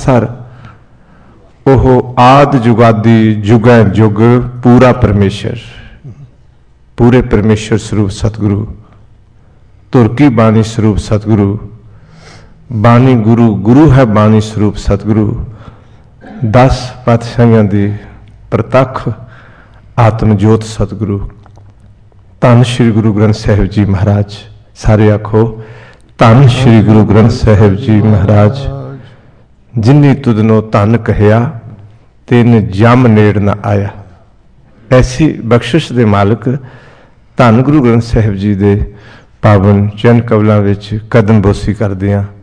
Sir ਉਹ ਆਦ ਜੁਗਾਦੀ ਜੁਗੈ ਜੁਗ ਪੂਰਾ ਪਰਮੇਸ਼ਰ, ਪੂਰੇ ਪਰਮੇਸ਼ਰ ਸਰੂਪ ਸਤਿਗੁਰੂ, ਧੁਰ ਕੀ ਬਾਣੀ ਸਰੂਪ ਸਤਿਗੁਰੂ, ਬਾਣੀ ਗੁਰੂ, ਗੁਰੂ ਹੈ ਬਾਣੀ ਸਰੂਪ ਸਤਿਗੁਰੂ, 10 ਪਾਤਸ਼ਾਹੀਆਂ ਦੀ ਪ੍ਰਤੱਖ ਆਤਮ ਜੋਤ ਸਤਿਗੁਰੂ, ਧੰਨ ਸ਼੍ਰੀ ਗੁਰੂ ਗ੍ਰੰਥ ਸਾਹਿਬ ਜੀ ਮਹਾਰਾਜ। ਸਾਰੇ ਆਖੋ ਧੰਨ ਸ਼੍ਰੀ ਗੁਰੂ ਗ੍ਰੰਥ ਸਾਹਿਬ ਜੀ ਮਹਾਰਾਜ। ਜਿਨੀ ਤੁਧਨੋ ਧੰਨ ਕਹਿਆ ਤਿਨ ਜਮ ਨੇੜ ਨਾ ਆਇਆ। ਐਸੀ ਬਖਸ਼ਿਸ਼ ਦੇ ਮਾਲਕ ਧੰਨ ਗੁਰੂ ਗ੍ਰੰਥ ਸਾਹਿਬ ਜੀ ਦੇ ਪਾਵਨ ਚਰਨ ਕਮਲਾਂ ਵਿੱਚ ਕਦਮ ਬੋਸੀ ਕਰਦੇ ਹਾਂ।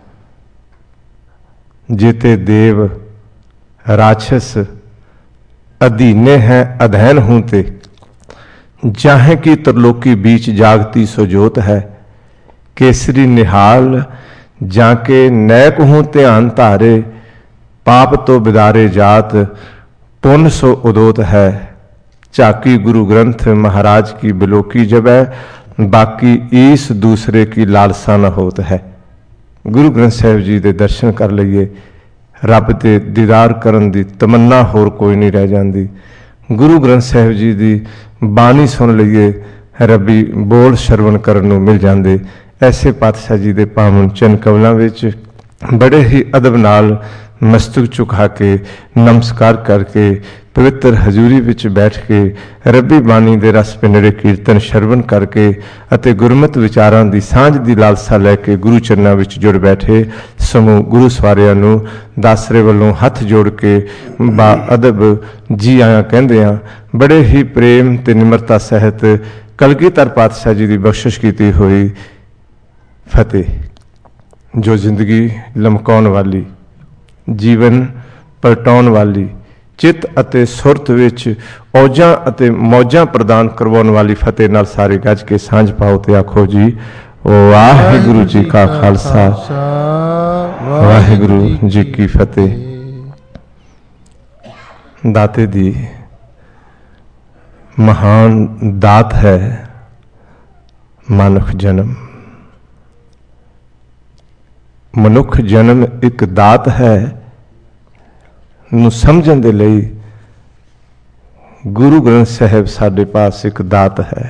ਜੇਤੇ ਦੇਵ ਰਾਛਸ ਅਧੀਨੇ ਹੈ ਅਧੈਨ ਹੂੰ ਤੇ, ਜਾਹੇ ਕੀ ਤਰਲੋਕੀ बीच जागती सो जोत है, केसरी निहाल जाके नैक हूँ ध्यान धारे, पाप तो बिदारे जात पुण्य सो उदोत है, झाकी गुरु ग्रंथ महाराज की बिलोकी जब है, बाकी ईस दूसरे की लालसा न होत है। गुरु ग्रंथ साहिब जी दे दर्शन कर लईए, रब दे दीदार करन दी तमन्ना होर कोई नहीं रह जाती। गुरु ग्रंथ साहिब जी दी बाणी सुन लईए, रबी बोल शरवण करन नूं मिल जांदे। ऐसे पातशाह जी दे पावन चरण कमलां विच बड़े ही अदब नाल मस्तक झुका के नमस्कार करके पवित्र हजूरी विच बैठ के रबी बाणी दे रस पिंडे कीर्तन शरवण करके अते गुरमत विचारां दी सांझ दी लालसा लैके गुरु चरनां विच जुड़ बैठे समूह गुरु सवारियां नूं दासरे वल्लों हथ जोड़ के बा अदब जी आया कहंदे आ। बड़े ही प्रेम ते निमरता सहित कलगीधर पातशाह जी दी बख्शिश कीती हुई फतेह, जो जिंदगी लमकाउण वाली, जीवन पलटाउण वाली, चित अते सुरत विच औजां अते मौजां प्रदान करवाउण वाली फतेह नाल सारे गज के सांझ पाओ ते आखो जी वाहिगुरू जी का खालसा वाहिगुरू जी की फतेह। दाते दी महान दात है मनुख जन्म। मनुख जन्म एक दात है, नूं समझण दे लई गुरु ग्रंथ साहिब साडे पास एक दात है।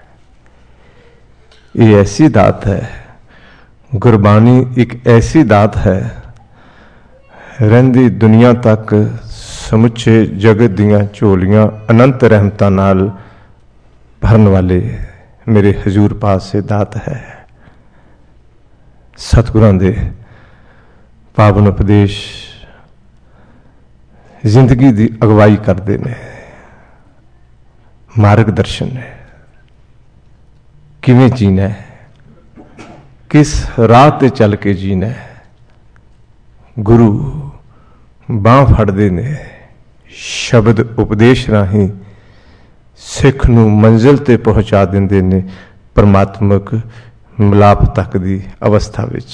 ये ऐसी दात है, गुरबाणी एक ऐसी दात है, रहिंदी दुनिया तक समुचे जगत दियां झोलियां अनंत रहमतां नाल भरन वाले मेरे हजूर पास से दात है। सतगुरां दे पावन उपदेश जिंदगी दी अगवाई करते ने, मार्गदर्शन है, किवें जीना है, किस राह ते चल के जीना है। गुरु बांह फड़दे ने, शब्द उपदेश राही सिख नूं मंजिल ते पहुंचा दिंदे ने परमात्मक मिलाप तक दी अवस्था विच।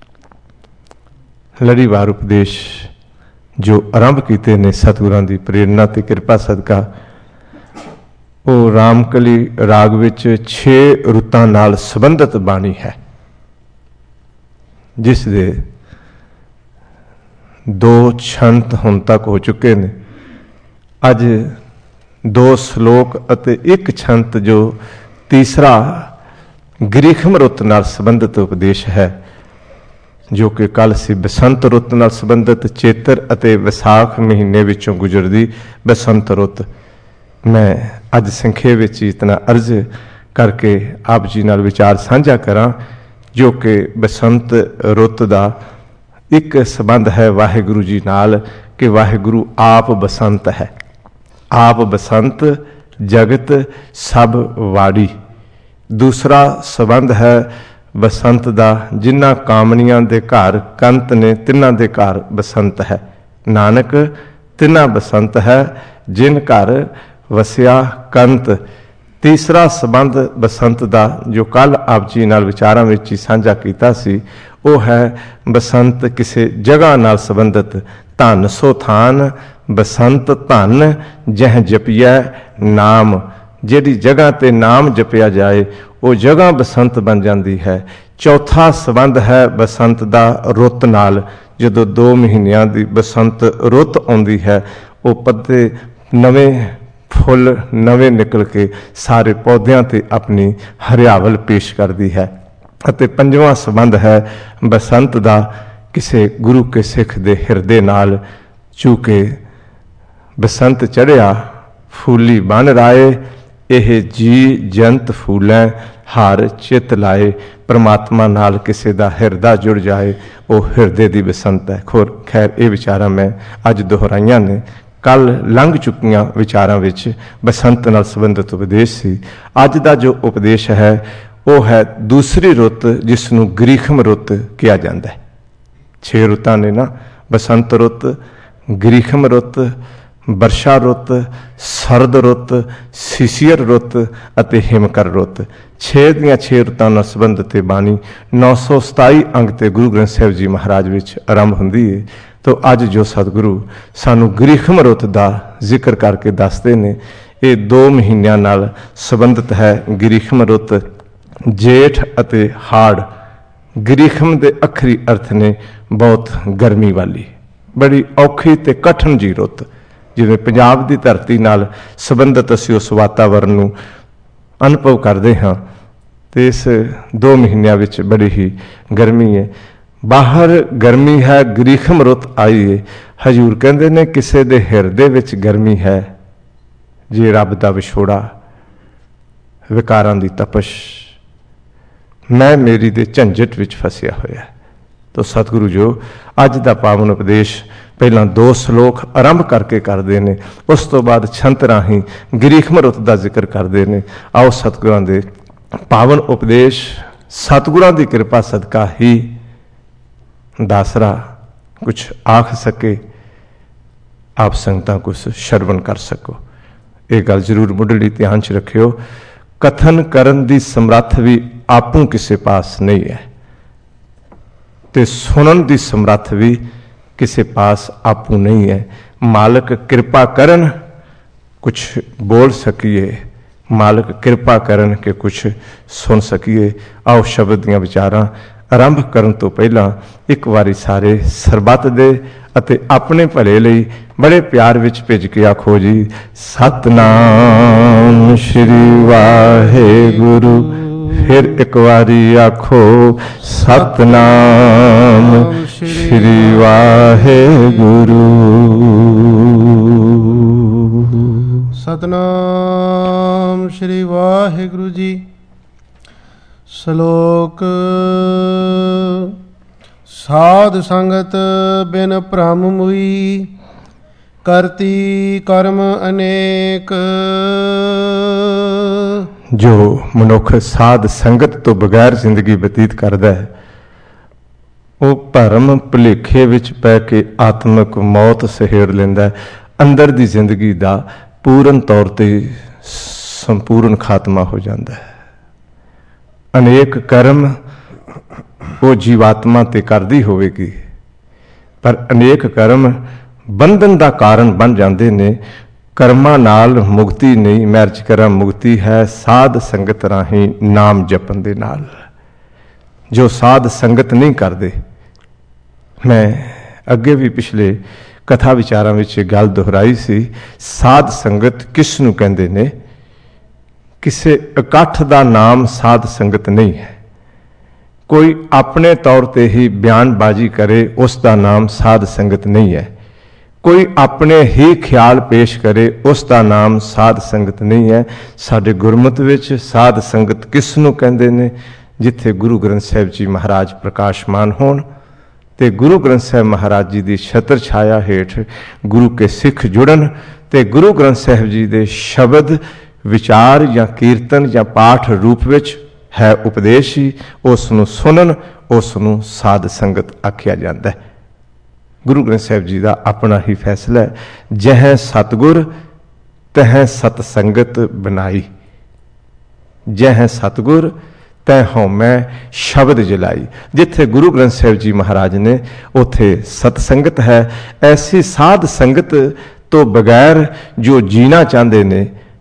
लड़ीवार उपदेश जो आरंभ कीते ने सतगुरां दी प्रेरणा ते किरपा सदका, वो रामकली राग विच 6 रुतां नाल संबंधित बाणी है, जिस दे 2 छंत हुण तक हो चुके ने। अज 2 श्लोक अते 1 छंत जो तीसरा ग्रीखम रुत नाल संबंधित उपदेश है, जो कि कल सी बसंत रुत नाल संबंधित चेतर अते विसाख महीने विचों गुजरदी बसंत रुत। मैं अज संखेप विच इतना अर्ज करके आप जी नाल विचार साझा करां, जो कि बसंत रुत दा एक संबंध है वाहिगुरू जी नाल कि वाहिगुरू आप बसंत है। आप बसंत जगत सब वाड़ी। दूसरा संबंध है बसंत दा जिन्हां कामनियां दे घर कंत ने तिन्हां दे घर बसंत है। नानक तिन्हां बसंत है जिन घर वसिया कंत। तीसरा संबंध बसंत दा जो कल आप जी नाल विचारां विच ही साझा कीता सी, वो है बसंत किसी जगह नाल संबंधित। धन सो थान बसंत धन जह जपिया नाम। जिहड़ी जगह ते नाम जपिया जाए वो जगह बसंत बन जाती है। चौथा संबंध है बसंत दा रुੱਤ नाल। ਜਦੋਂ 2 ਮਹੀਨਿਆਂ ਦੀ बसंत रुੱਤ आउंदी है, वो पत्ते नवे फुल नवे निकल के सारे पौधों ते अपनी हरियावल पेश करती है। ਅਤੇ 5ਵਾਂ संबंध है बसंत दा किसी गुरु के सिख दे हिरदे नाल। चूँकि बसंत चढ़िया फूली बन राए, यह जी जंत फूलें हार चित लाए। परमात्मा नाल किसी दा हिरदा जुड़ जाए, वो हिरदे दी बसंत है। खैर ये विचारां मैं अज दोहराइयां ने। कल लंघ चुकियां विचारां विच बसंत नाल संबंधित उपदेश सी। अज दा जो उपदेश है वो है दूसरी रुੱਤ, जिसनूं ग्रीखम रुੱਤ कहा जाता है। 6 रुੱਤਾਂ ने ना, बसंत रुੱਤ, ग्रीखम रुੱਤ, वर्षा रुੱਤ, सरद रुੱਤ, सीसियर रुੱਤ ਅਤੇ हिमकर रुੱਤ। 6 ਦੀਆਂ 6 रुੱਤਾਂ ਨਾਲ ਸੰਬੰਧਿਤ ਬਾਣੀ 927 अंग ते गुरु ग्रंथ साहिब जी महाराज विच आरंभ हुंदी है। तो अज जो सतगुरु सानू ग्रीखम रुੱਤ ਦਾ जिक्र करके दसदे ने, ये 2 महीनों नाल संबंधित है। ग्रीखम रुੱਤ जेठ अते हाड़। ग्रीखम के अखरी अर्थ ने बहुत गर्मी वाली, बड़ी औखी ते कठिन जी रुੱਤ। जिवें पंजाब की धरती नाल संबंधित असीं उस वातावरण नूं अनुभव करते हाँ, तो इस 2 महीनों विच बड़ी ही गर्मी है। बाहर गर्मी है, ग्रीखम रुੱਤ आई है। हजूर कहते ने किसी दे हिरदे विच गर्मी है, जे रब दा विछोड़ा, विकारां दी तपश, मैं मेरी दे झंझट विच फसिया होया। तो सतगुरु जो अज दा पावन उपदेश पहला 2 श्लोक आरंभ करके करते हैं, उस तो बाद छंत राही ग्रीखम रुੱਤ का जिक्र करते हैं। आओ सतगुरां दे पावन उपदेश, सतगुरां की कृपा सदका ही दासरा कुछ आख सके, आप संगतां कुछ श्रवण कर सको। ये गल जरूर मुढ़ली ध्यान च रखियो। कथन करन दी समर्थ भी आपू किसी पास नहीं है, ते सुनन दी समर्थ भी किसी पास आपू नहीं है। मालक कृपा करन कुछ बोल सकिए, मालक कृपा करन के कुछ सुन सकिए। आओ शब्द दियां विचारां आरंभ करन तो पहला एक बारी सारे सरबत दे अते अपने भले लई बड़े प्यार विच भेज के आखो जी, सतनाम श्री वाहेगुरु। फिर एक बारी आखो, सतनाम श्री वाहेगुरु। सतनाम श्री वाहेगुरु जी। श्लोक साध संगत बिन भ्रम मुई, करती कर्म अनेक। जो मनुख साध संगत तो बगैर जिंदगी बतीत करता है, वो भरम भुलेखे विच पै के आत्मक मौत सहेड़ लेंदा है। अंदर दी जिंदगी दा पूर्ण तौर ते संपूर्ण खात्मा हो जाता है। अनेक कर्म वो जीवात्मा ते करदी होवेगी, पर अनेक कर्म बंधन का कारण बन जाते ने। कर्मां नाल मुक्ति नहीं, मैरज करा मुक्ति है साध संगत राही नाम जपन दे नाल। जो साध संगत नहीं करते, मैं अगे भी पिछले कथा विचारां विच गल दोहराई सी, साध संगत किस नूं कहंदे ने? किसी इकट्ठ का नाम साध संगत नहीं है। कोई अपने तौर पर ही बयानबाजी करे, उसका नाम साध संगत नहीं है। कोई अपने ही ख्याल पेश करे, उसका नाम साध संगत नहीं है। साडे गुरमत विच साध संगत किस नूं कहंदे ने? जिथे गुरु ग्रंथ साहिब जी महाराज प्रकाशमान होण ते गुरु ग्रंथ साहिब महाराज जी की छत्र छाया हेठ गुरु के सिख जुड़न ते गुरु ग्रंथ साहिब जी के शब्द विचार या कीर्तन या पाठ रूप विच है उपदेश ही, उसनूं सुनन, उसनूं साध संगत आख्या जाता है। गुरु ग्रंथ साहिब जी का अपना ही फैसला है, जह सतगुर तह सतसंगत बनाई, जह सतगुर तै हौमै शब्द जलाई। जिथे गुरु ग्रंथ साहिब जी महाराज ने उथे सतसंगत है। ऐसी साध संगत तो बगैर जो जीना चाहते ने,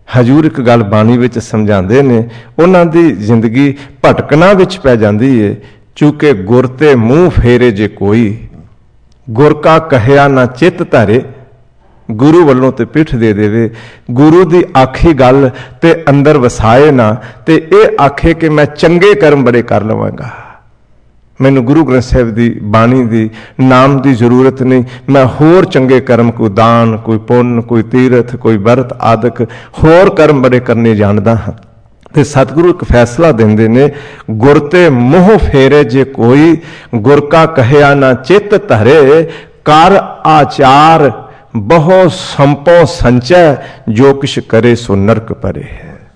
ਹਜੂਰ ਇੱਕ ਗੱਲ ਬਾਣੀ ਵਿੱਚ ਸਮਝਾਉਂਦੇ ਨੇ, ਉਹਨਾਂ ਦੀ ਜ਼ਿੰਦਗੀ ਭਟਕਣਾ ਵਿੱਚ ਪੈ ਜਾਂਦੀ ਏ। ਚੂੰਕਿ ਗੁਰ ਤੇ ਮੂੰਹ ਫੇਰੇ ਜੇ ਕੋਈ, ਗੁਰ ਕਾ ਕਹਿਆ ਨਾ ਚਿੱਤ ਧਾਰੇ। ਗੁਰੂ ਵੱਲੋਂ ਤੇ ਪਿੱਠ ਦੇ ਦੇਵੇ, ਗੁਰੂ ਦੀ ਆਖੀ ਗੱਲ ਤੇ ਅੰਦਰ ਵਸਾਏ ਨਾ, ਤੇ ਇਹ ਆਖੇ ਕਿ ਮੈਂ ਚੰਗੇ ਕਰਮ ਬੜੇ ਕਰ ਲਵਾਂਗਾ, ਮੈਨੂੰ ਗੁਰੂ ਗ੍ਰੰਥ ਸਾਹਿਬ ਦੀ ਬਾਣੀ ਦੀ ਨਾਮ ਦੀ ਜ਼ਰੂਰਤ ਨਹੀਂ, ਮੈਂ ਹੋਰ ਚੰਗੇ ਕਰਮ, ਕੋਈ ਦਾਨ, ਕੋਈ ਪੁੰਨ, ਕੋਈ ਤੀਰਥ, ਕੋਈ ਵਰਤ ਆਦਿਕ ਹੋਰ ਕਰਮ ਬੜੇ ਕਰਨੇ ਜਾਣਦਾ ਹਾਂ। ਤੇ ਸਤਿਗੁਰੂ ਇੱਕ ਫੈਸਲਾ ਦਿੰਦੇ ਨੇ, ਗੁਰ ਤੇ ਮੂੰਹ ਫੇਰੇ ਜੇ ਕੋਈ, ਗੁਰ ਕਾ ਕਹਿਆ ਨਾ ਚਿੱਤ ਧਰੇ। ਕਰ ਆਚਾਰ ਬਹੁ ਸੰਪੋ ਸੰਚੈ, ਜੋ ਕਿਛ ਕਰੇ ਸੋ ਨਰਕ ਪਰੇ।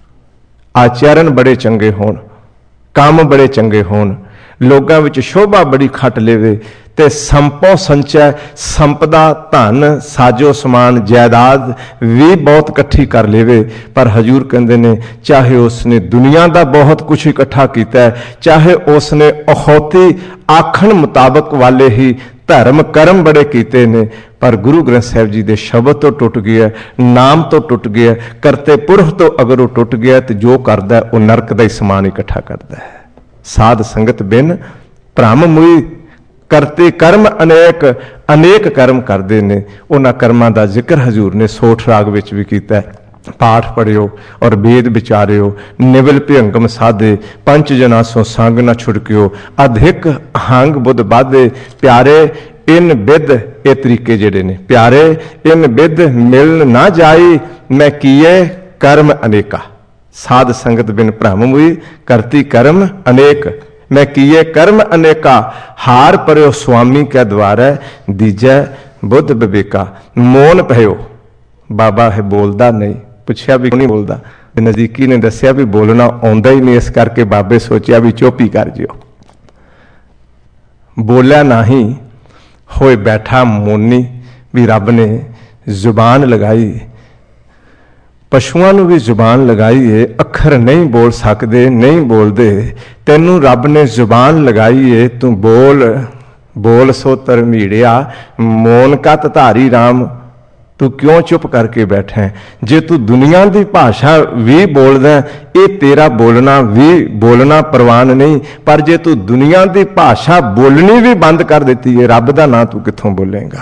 ਆਚਰਨ ਬੜੇ ਚੰਗੇ ਹੋਣ, ਕੰਮ ਬੜੇ ਚੰਗੇ ਹੋਣ, ਲੋਕਾਂ ਵਿੱਚ ਸ਼ੋਭਾ ਬੜੀ ਖੱਟ ਲੇਵੇ, ਤੇ ਸੰਪੋ ਸੰਚੈ, ਸੰਪਦਾ ਧਨ ਸਾਜੋ ਸਮਾਨ ਜਾਇਦਾਦ ਵੀ ਬਹੁਤ ਇਕੱਠੀ ਕਰ ਲੇਵੇ, ਪਰ ਹਜੂਰ ਕਹਿੰਦੇ ਨੇ ਚਾਹੇ ਉਸਨੇ ਦੁਨੀਆ ਦਾ ਬਹੁਤ ਕੁਝ ਇਕੱਠਾ ਕੀਤਾ ਹੈ, ਚਾਹੇ ਉਸਨੇ ਅਖੌਤੀ ਆਖਣ ਮੁਤਾਬਕ ਵਾਲੇ ਹੀ ਧਰਮ ਕਰਮ ਬੜੇ ਕੀਤੇ ਨੇ, ਪਰ ਗੁਰੂ ਗ੍ਰੰਥ ਸਾਹਿਬ ਜੀ ਦੇ ਸ਼ਬਦ ਤੋਂ ਟੁੱਟ ਗਿਆ, ਨਾਮ ਤੋਂ ਟੁੱਟ ਗਿਆ, ਕਰਤੇ ਪੁਰਖ ਤੋਂ ਅਗਰ ਉਹ ਟੁੱਟ ਗਿਆ, ਤੇ ਜੋ ਕਰਦਾ ਉਹ ਨਰਕ ਦਾ ਹੀ ਸਮਾਨ ਇਕੱਠਾ ਕਰਦਾ ਹੈ। ਸਾਧ ਸੰਗਤ ਬਿਨ ਭ੍ਰਮ ਮੁਈ, ਕਰਤੇ ਕਰਮ ਅਨੇਕ, ਅਨੇਕ ਕਰਮ ਕਰਦੇ ਨੇ। ਉਹਨਾਂ ਕਰਮਾਂ ਦਾ ਜ਼ਿਕਰ ਹਜ਼ੂਰ ਨੇ ਸੋਠ ਰਾਗ ਵਿੱਚ ਵੀ ਕੀਤਾ। ਪਾਠ ਪੜਿਓ ਔਰ ਵੇਦ ਵਿਚਾਰਿਓ, ਨਿਵਲ ਭਿਅੰਗਮ ਸਾਧੇ, ਪੰਜ ਜਨਾ ਸੋ ਸੰਗ ਨਾ ਛੁੜਕਿਓ, ਅਧਿਕ ਹੰਗ ਬੁੱਧ ਬਾਧੇ, ਪਿਆਰੇ ਇਨ ਬਿਦ। ਇਹ ਤਰੀਕੇ ਜਿਹੜੇ ਨੇ, ਪਿਆਰੇ ਇਨ ਬਿਦ ਮਿਲਨ ਨਾ ਜਾਈ, ਮੈਂ ਕੀਏ ਕਰਮ ਅਨੇਕਾ। ਸਾਧ ਸੰਗਤ ਬਿਨ ਭ੍ਰਮ ਮੁਈ, ਕਰਤੀ ਕਰਮ ਅਨੇਕ, ਮੈਂ ਕੀਏ ਕਰਮ ਅਨੇਕਾ। ਹਾਰ ਪਰਿਓ ਸੁਆਮੀ ਕੈ ਦਵਾਰੈ, ਦੀਜੈ ਬੁੱਧ ਵਿਵੇਕਾ। ਮੋਨ ਭਇਓ, ਬਾਬਾ ਹੈ ਬੋਲਦਾ ਨਹੀਂ, ਪੁੱਛਿਆ ਵੀ ਨਹੀਂ ਬੋਲਦਾ, ਨਜ਼ਦੀਕੀ ਨੇ ਦੱਸਿਆ ਵੀ ਬੋਲਣਾ ਆਉਂਦਾ ਹੀ ਨਹੀਂ, ਇਸ ਕਰਕੇ ਬਾਬੇ ਸੋਚਿਆ ਵੀ ਚੁੱਪ ਹੀ ਕਰ ਜਿਓ। ਬੋਲਿਆ ਨਹੀਂ, ਹੋਏ ਬੈਠਾ ਮੋਨੀ, ਵੀ ਰੱਬ ਨੇ ਜ਼ੁਬਾਨ ਲਗਾਈ। ਪਸ਼ੂਆਂ ਨੂੰ ਵੀ ਜ਼ੁਬਾਨ ਲਗਾਈ ਏ, ਅੱਖਰ ਨਹੀਂ ਬੋਲ ਸਕਦੇ, ਨਹੀਂ ਬੋਲਦੇ, ਤੈਨੂੰ ਰੱਬ ਨੇ ਜ਼ੁਬਾਨ ਲਗਾਈ ਏ, ਤੂੰ ਬੋਲ। ਬੋਲ ਸੋ ਧਰਮੀੜਿਆ, ਮੋਨ ਕਤ ਧਾਰੀ ਰਾਮ। ਤੂੰ ਕਿਉਂ ਚੁੱਪ ਕਰਕੇ ਬੈਠਾ ਹੈ? ਜੇ ਤੂੰ ਦੁਨੀਆ ਦੀ ਭਾਸ਼ਾ ਵੀ ਬੋਲਦਾ, ਇਹ ਤੇਰਾ ਬੋਲਣਾ ਪ੍ਰਵਾਨ ਨਹੀਂ, ਪਰ ਜੇ ਤੂੰ ਦੁਨੀਆ ਦੀ ਭਾਸ਼ਾ ਬੋਲਣੀ ਵੀ ਬੰਦ ਕਰ ਦਿੱਤੀ ਹੈ, ਰੱਬ ਦਾ ਨਾਂ ਤੂੰ ਕਿੱਥੋਂ ਬੋਲੇਗਾ?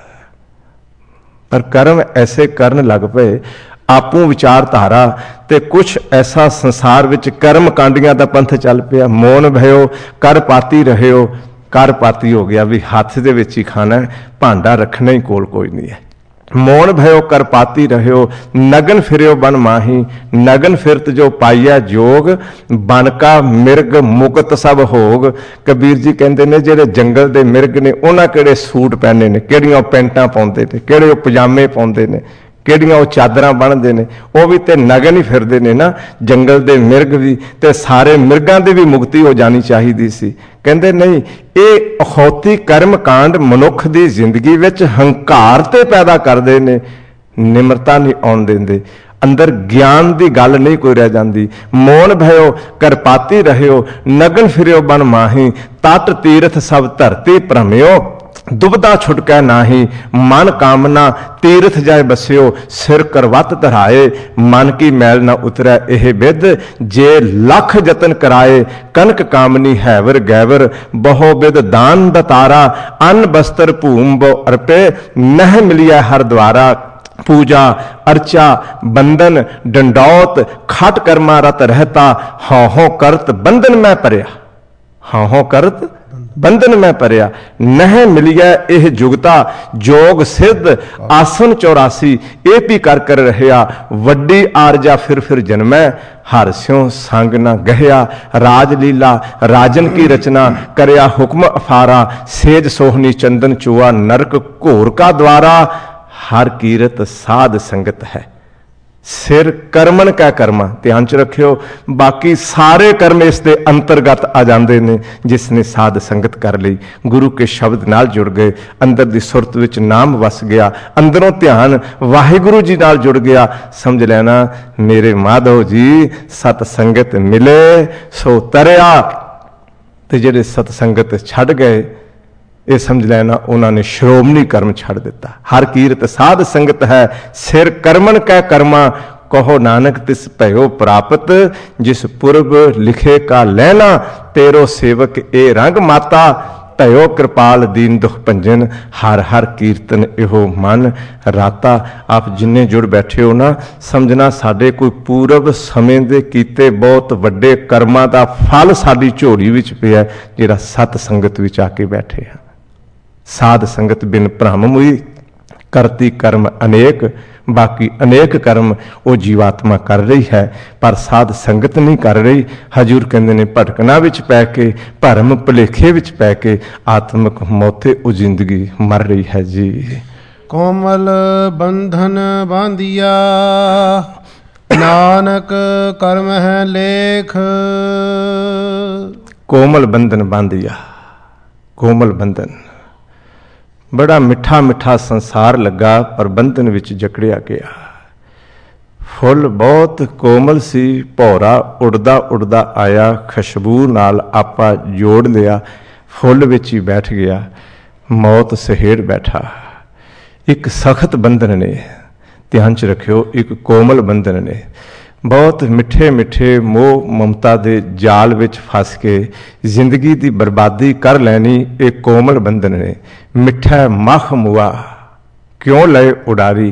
ਪਰ ਕਰਮ ਐਸੇ ਕਰਨ ਲੱਗ ਪਏ, ਆਪੂ ਵਿਚਾਰਧਾਰਾ ਤੇ ਕੁਛ ਐਸਾ ਸੰਸਾਰ ਵਿੱਚ ਕਰਮ ਕਾਂਡੀਆਂ ਦਾ ਪੰਥ ਚੱਲ ਪਿਆ। ਮੋਨ ਭਇਓ, ਕਰ ਪਾਤੀ ਰਹਿਓ। ਕਰ ਪਾਤੀ ਹੋ ਗਿਆ ਵੀ ਹੱਥ ਦੇ ਵਿੱਚ ਹੀ ਖਾਣਾ, ਭਾਂਡਾ ਰੱਖਣਾ ਹੀ ਕੋਲ ਕੋਈ ਨਹੀਂ ਹੈ। ਮੋਨ ਭਇਓ ਕਰ ਪਾਤੀ ਰਹਿਓ, ਨਗਨ ਫਿਰਿਓ ਬਨ ਮਾਹੀ। ਨਗਨ ਫਿਰਤ ਜੋ ਪਾਈਆ ਜੋਗ, ਬਨ ਕਾ ਮਿਰਗ ਮੁਕਤ ਸਭ ਹੋਗ। ਕਬੀਰ ਜੀ ਕਹਿੰਦੇ ਨੇ ਜਿਹੜੇ ਜੰਗਲ ਦੇ ਮਿਰਗ ਨੇ, ਉਹਨਾਂ ਕਿਹੜੇ ਸੂਟ ਪਹਿਨੇ ਨੇ, ਕਿਹੜੀਆਂ ਉਹ ਪੈਂਟਾਂ ਪਾਉਂਦੇ ਨੇ, ਕਿਹੜੇ ਉਹ ਪਜਾਮੇ ਪਾਉਂਦੇ ਨੇ, ਕਿਹੜੀਆਂ ਉਹ ਚਾਦਰਾਂ ਬੰਨ੍ਹਦੇ ਨੇ, ਉਹ ਵੀ ਤੇ ਨਗਨ ਹੀ ਫਿਰਦੇ ਨੇ ਨਾ। ਜੰਗਲ ਦੇ ਮਿਰਗ ਵੀ, ਤੇ ਸਾਰੇ ਮਿਰਗਾਂ ਦੀ ਵੀ ਮੁਕਤੀ ਹੋ ਜਾਣੀ ਚਾਹੀਦੀ ਸੀ। ਕਹਿੰਦੇ ਨਹੀਂ, ਇਹ ਅਖੌਤੀ ਕਰਮ ਕਾਂਡ ਮਨੁੱਖ ਦੀ ਜ਼ਿੰਦਗੀ ਵਿੱਚ ਹੰਕਾਰ ਤੇ ਪੈਦਾ ਕਰਦੇ ਨੇ, ਨਿਮਰਤਾ ਨਹੀਂ ਆਉਣ ਦਿੰਦੇ, ਅੰਦਰ ਗਿਆਨ ਦੀ ਗੱਲ ਨਹੀਂ ਕੋਈ ਰਹਿ ਜਾਂਦੀ। ਮੋਨ ਭਇਓ ਕਰਪਾਤੀ ਰਹਿਓ, ਨਗਨ ਫਿਰਿਓ ਬਨ ਮਾਹੀ। ਤਟ ਤੀਰਥ ਸਭ ਧਰਤੀ ਭ੍ਰਮਿਓ, ਦੁਬਦਾ ਛੁਟਕੈ ਨਾਹੀ। ਮਨ ਕਾਮਨਾ ਤੀਰਥ ਜਾਏ ਬਸਿਓ, ਸਿਰ ਕਰਵਤ ਧਰਾਏ। ਮਨ ਕੀ ਮੈਲ ਨਾ ਉਤਰੈ ਇਹ ਬਿਦ, ਜੇ ਲੱਖ ਯਤਨ ਕਰਾਏ। ਕਨਕ ਕਾਮਨੀ ਹੈਵਰ ਗੈਵਰ, ਬਹੁ ਬਿਦ ਦਾਨ ਦਤਾਰਾ। ਅੰਨ ਬਸਤਰ ਭੂਮ ਬੋ ਅਰਪੇ, ਨਹਿ ਮਿਲਿਆ ਹਰ ਦਵਾਰਾ। पूजा अर्चा बंधन डंडौत खट कर्मा रत रहता। हाँ करत बंधन मैं परिया, हाँ करत बंधन मैं परिया। नह मिलिया एह जुगता, जोग सिद्ध आसन 84। ए भी कर रहया, वड्डी आरजा फिर जन्मै। हर स्यों संग न गहया, राजलीला राजन की रचना। करया हुक्म अफारा, सेज सोहनी चंदन चुआ। नरक घोर का द्वारा, हर कीरत साध संगत है। सिर करमन का कर्मा, ध्यान च रखियो। बाकी सारे कर्म इस दे अंतर्गत आ जाते ने। जिसने साध संगत कर ली, गुरु के शब्द नाल जुड़ गए, अंदर दी सुरत विच नाम वस गया, अंदरों ध्यान वाहिगुरु जी नाल जुड़ गया। समझ लेना मेरे माधव जी सत संगत मिले सो तरया। ते जिहड़े सत संगत छड़ गए, ये समझ लेना उन्होंने श्रोमणी कर्म छड़ दिता। हर कीरत साध संगत है, सिर करमन कै कर्मा। कहो नानक तिस भयो प्राप्त, जिस पूर्व लिखे का लैला, तेरो सेवक ए रंग माता, भयो कृपाल दीन दुख भंजन, हर हर कीर्तन इहो मन राता। आप जिन्ने जुड़ बैठे हो ना, समझना साडे कोई पूर्व समय दे कीते बहुत वड्डे कर्मां दा फल साडी झोली विच पिया, जिहड़ा सत संगत विच आके बैठे हैं। साध संगत बिन भ्रम मुई, करती कर्म अनेक, बाकी अनेक कर्म वो जीवात्मा कर रही है, पर साध संगत नहीं कर रही। हजूर कहते ने भटकना विच पै के, भरम भुलेखे विच पै के आत्मक मौते वो जिंदगी मर रही है जी। कोमल बंधन बांधिया, नानक कर्म है लेख। कोमल बंधन बांधिया, कोमल बंधन बड़ा मिठा मिठा संसार लगा, पर बंधन विच जकड़िया गया। फुल बहुत कोमल सी, भौरा उड़दा उड़दा आया, खुशबू नाल आपा जोड़ लिया, फुल विच ही बैठ गया, मौत सहेड़ बैठा। एक सख्त बंधन ने, ध्यान च रखियो, एक कोमल बंधन ने। बहुत मिठे मिठे मोह ममता दे जाल विच फस के जिंदगी दी बर्बादी कर लैनी, एक कोमल बंधन ने। मिठा मख मुआ क्यों लए उडारी,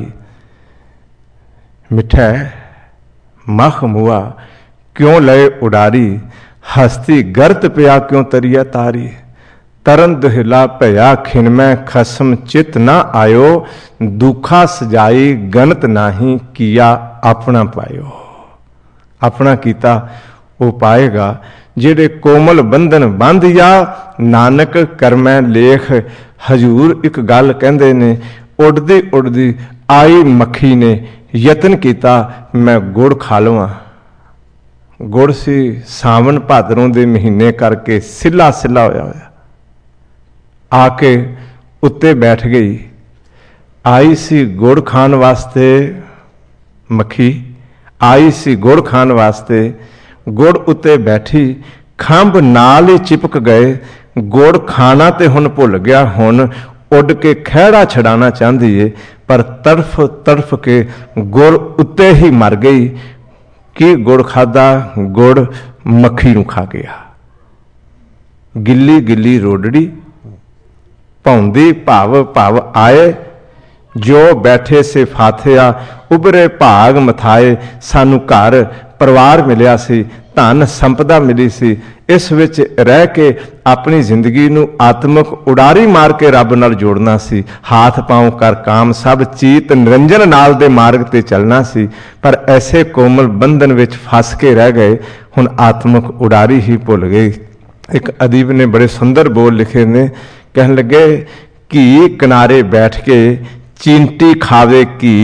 मिठा मख मुआ क्यों लए उडारी, हस्ती गर्त पिया क्यों तरिया तारी। तरन दुहिला भया खिनमै खसम चित ना आयो, दुखा सजाई गणत नाही किया अपना पायो। अपना कीता वो पाएगा, जेड़े कोमल बंधन बांधिया, नानक करमै लेख। हजूर एक गल कहंदे ने, उड़दी उड़दी आई मक्खी ने यतन किया मैं गुड़ खा लवां। गुड़ सी सावन भादरों के महीने करके सिला सिला होया होया, आके उत्ते बैठ गई। आई सी गुड़ खान वास्ते, मक्खी आई सी गुड़ खान वास्ते, गुड़ उत्ते बैठी, खंभ नाल ही चिपक गए। गुड़ खाना ते हुण भुल गया, हुण उड़ के खैड़ा छड़ाना चाहती है, पर तड़फ तड़फ के गुड़ उत्ते ही मर गई। कि गुड़ खादा, गुड़ मक्खी नूं खा गया। गिल्ली गिल्ली रोडड़ी भौंदी भव भव आए, जो बैठे से फाथिया उभरे भाग मथाए। सानू घर परिवार मिलिया सी, धन संपदा मिली सी, इस विच रह के अपनी जिंदगी नू आत्मक उडारी मार के रब नाल जोड़ना सी। हाथ पांव कर काम सब चीत निरंजन नाल दे मार्ग ते चलना सी, पर ऐसे कोमल बंधन विच फस के रह गए, हुण आत्मक उडारी ही भुल गए। एक अदीब ने बड़े सुंदर बोल लिखे ने, कहन लगे घी किनारे बैठ के चींटी खावे घी,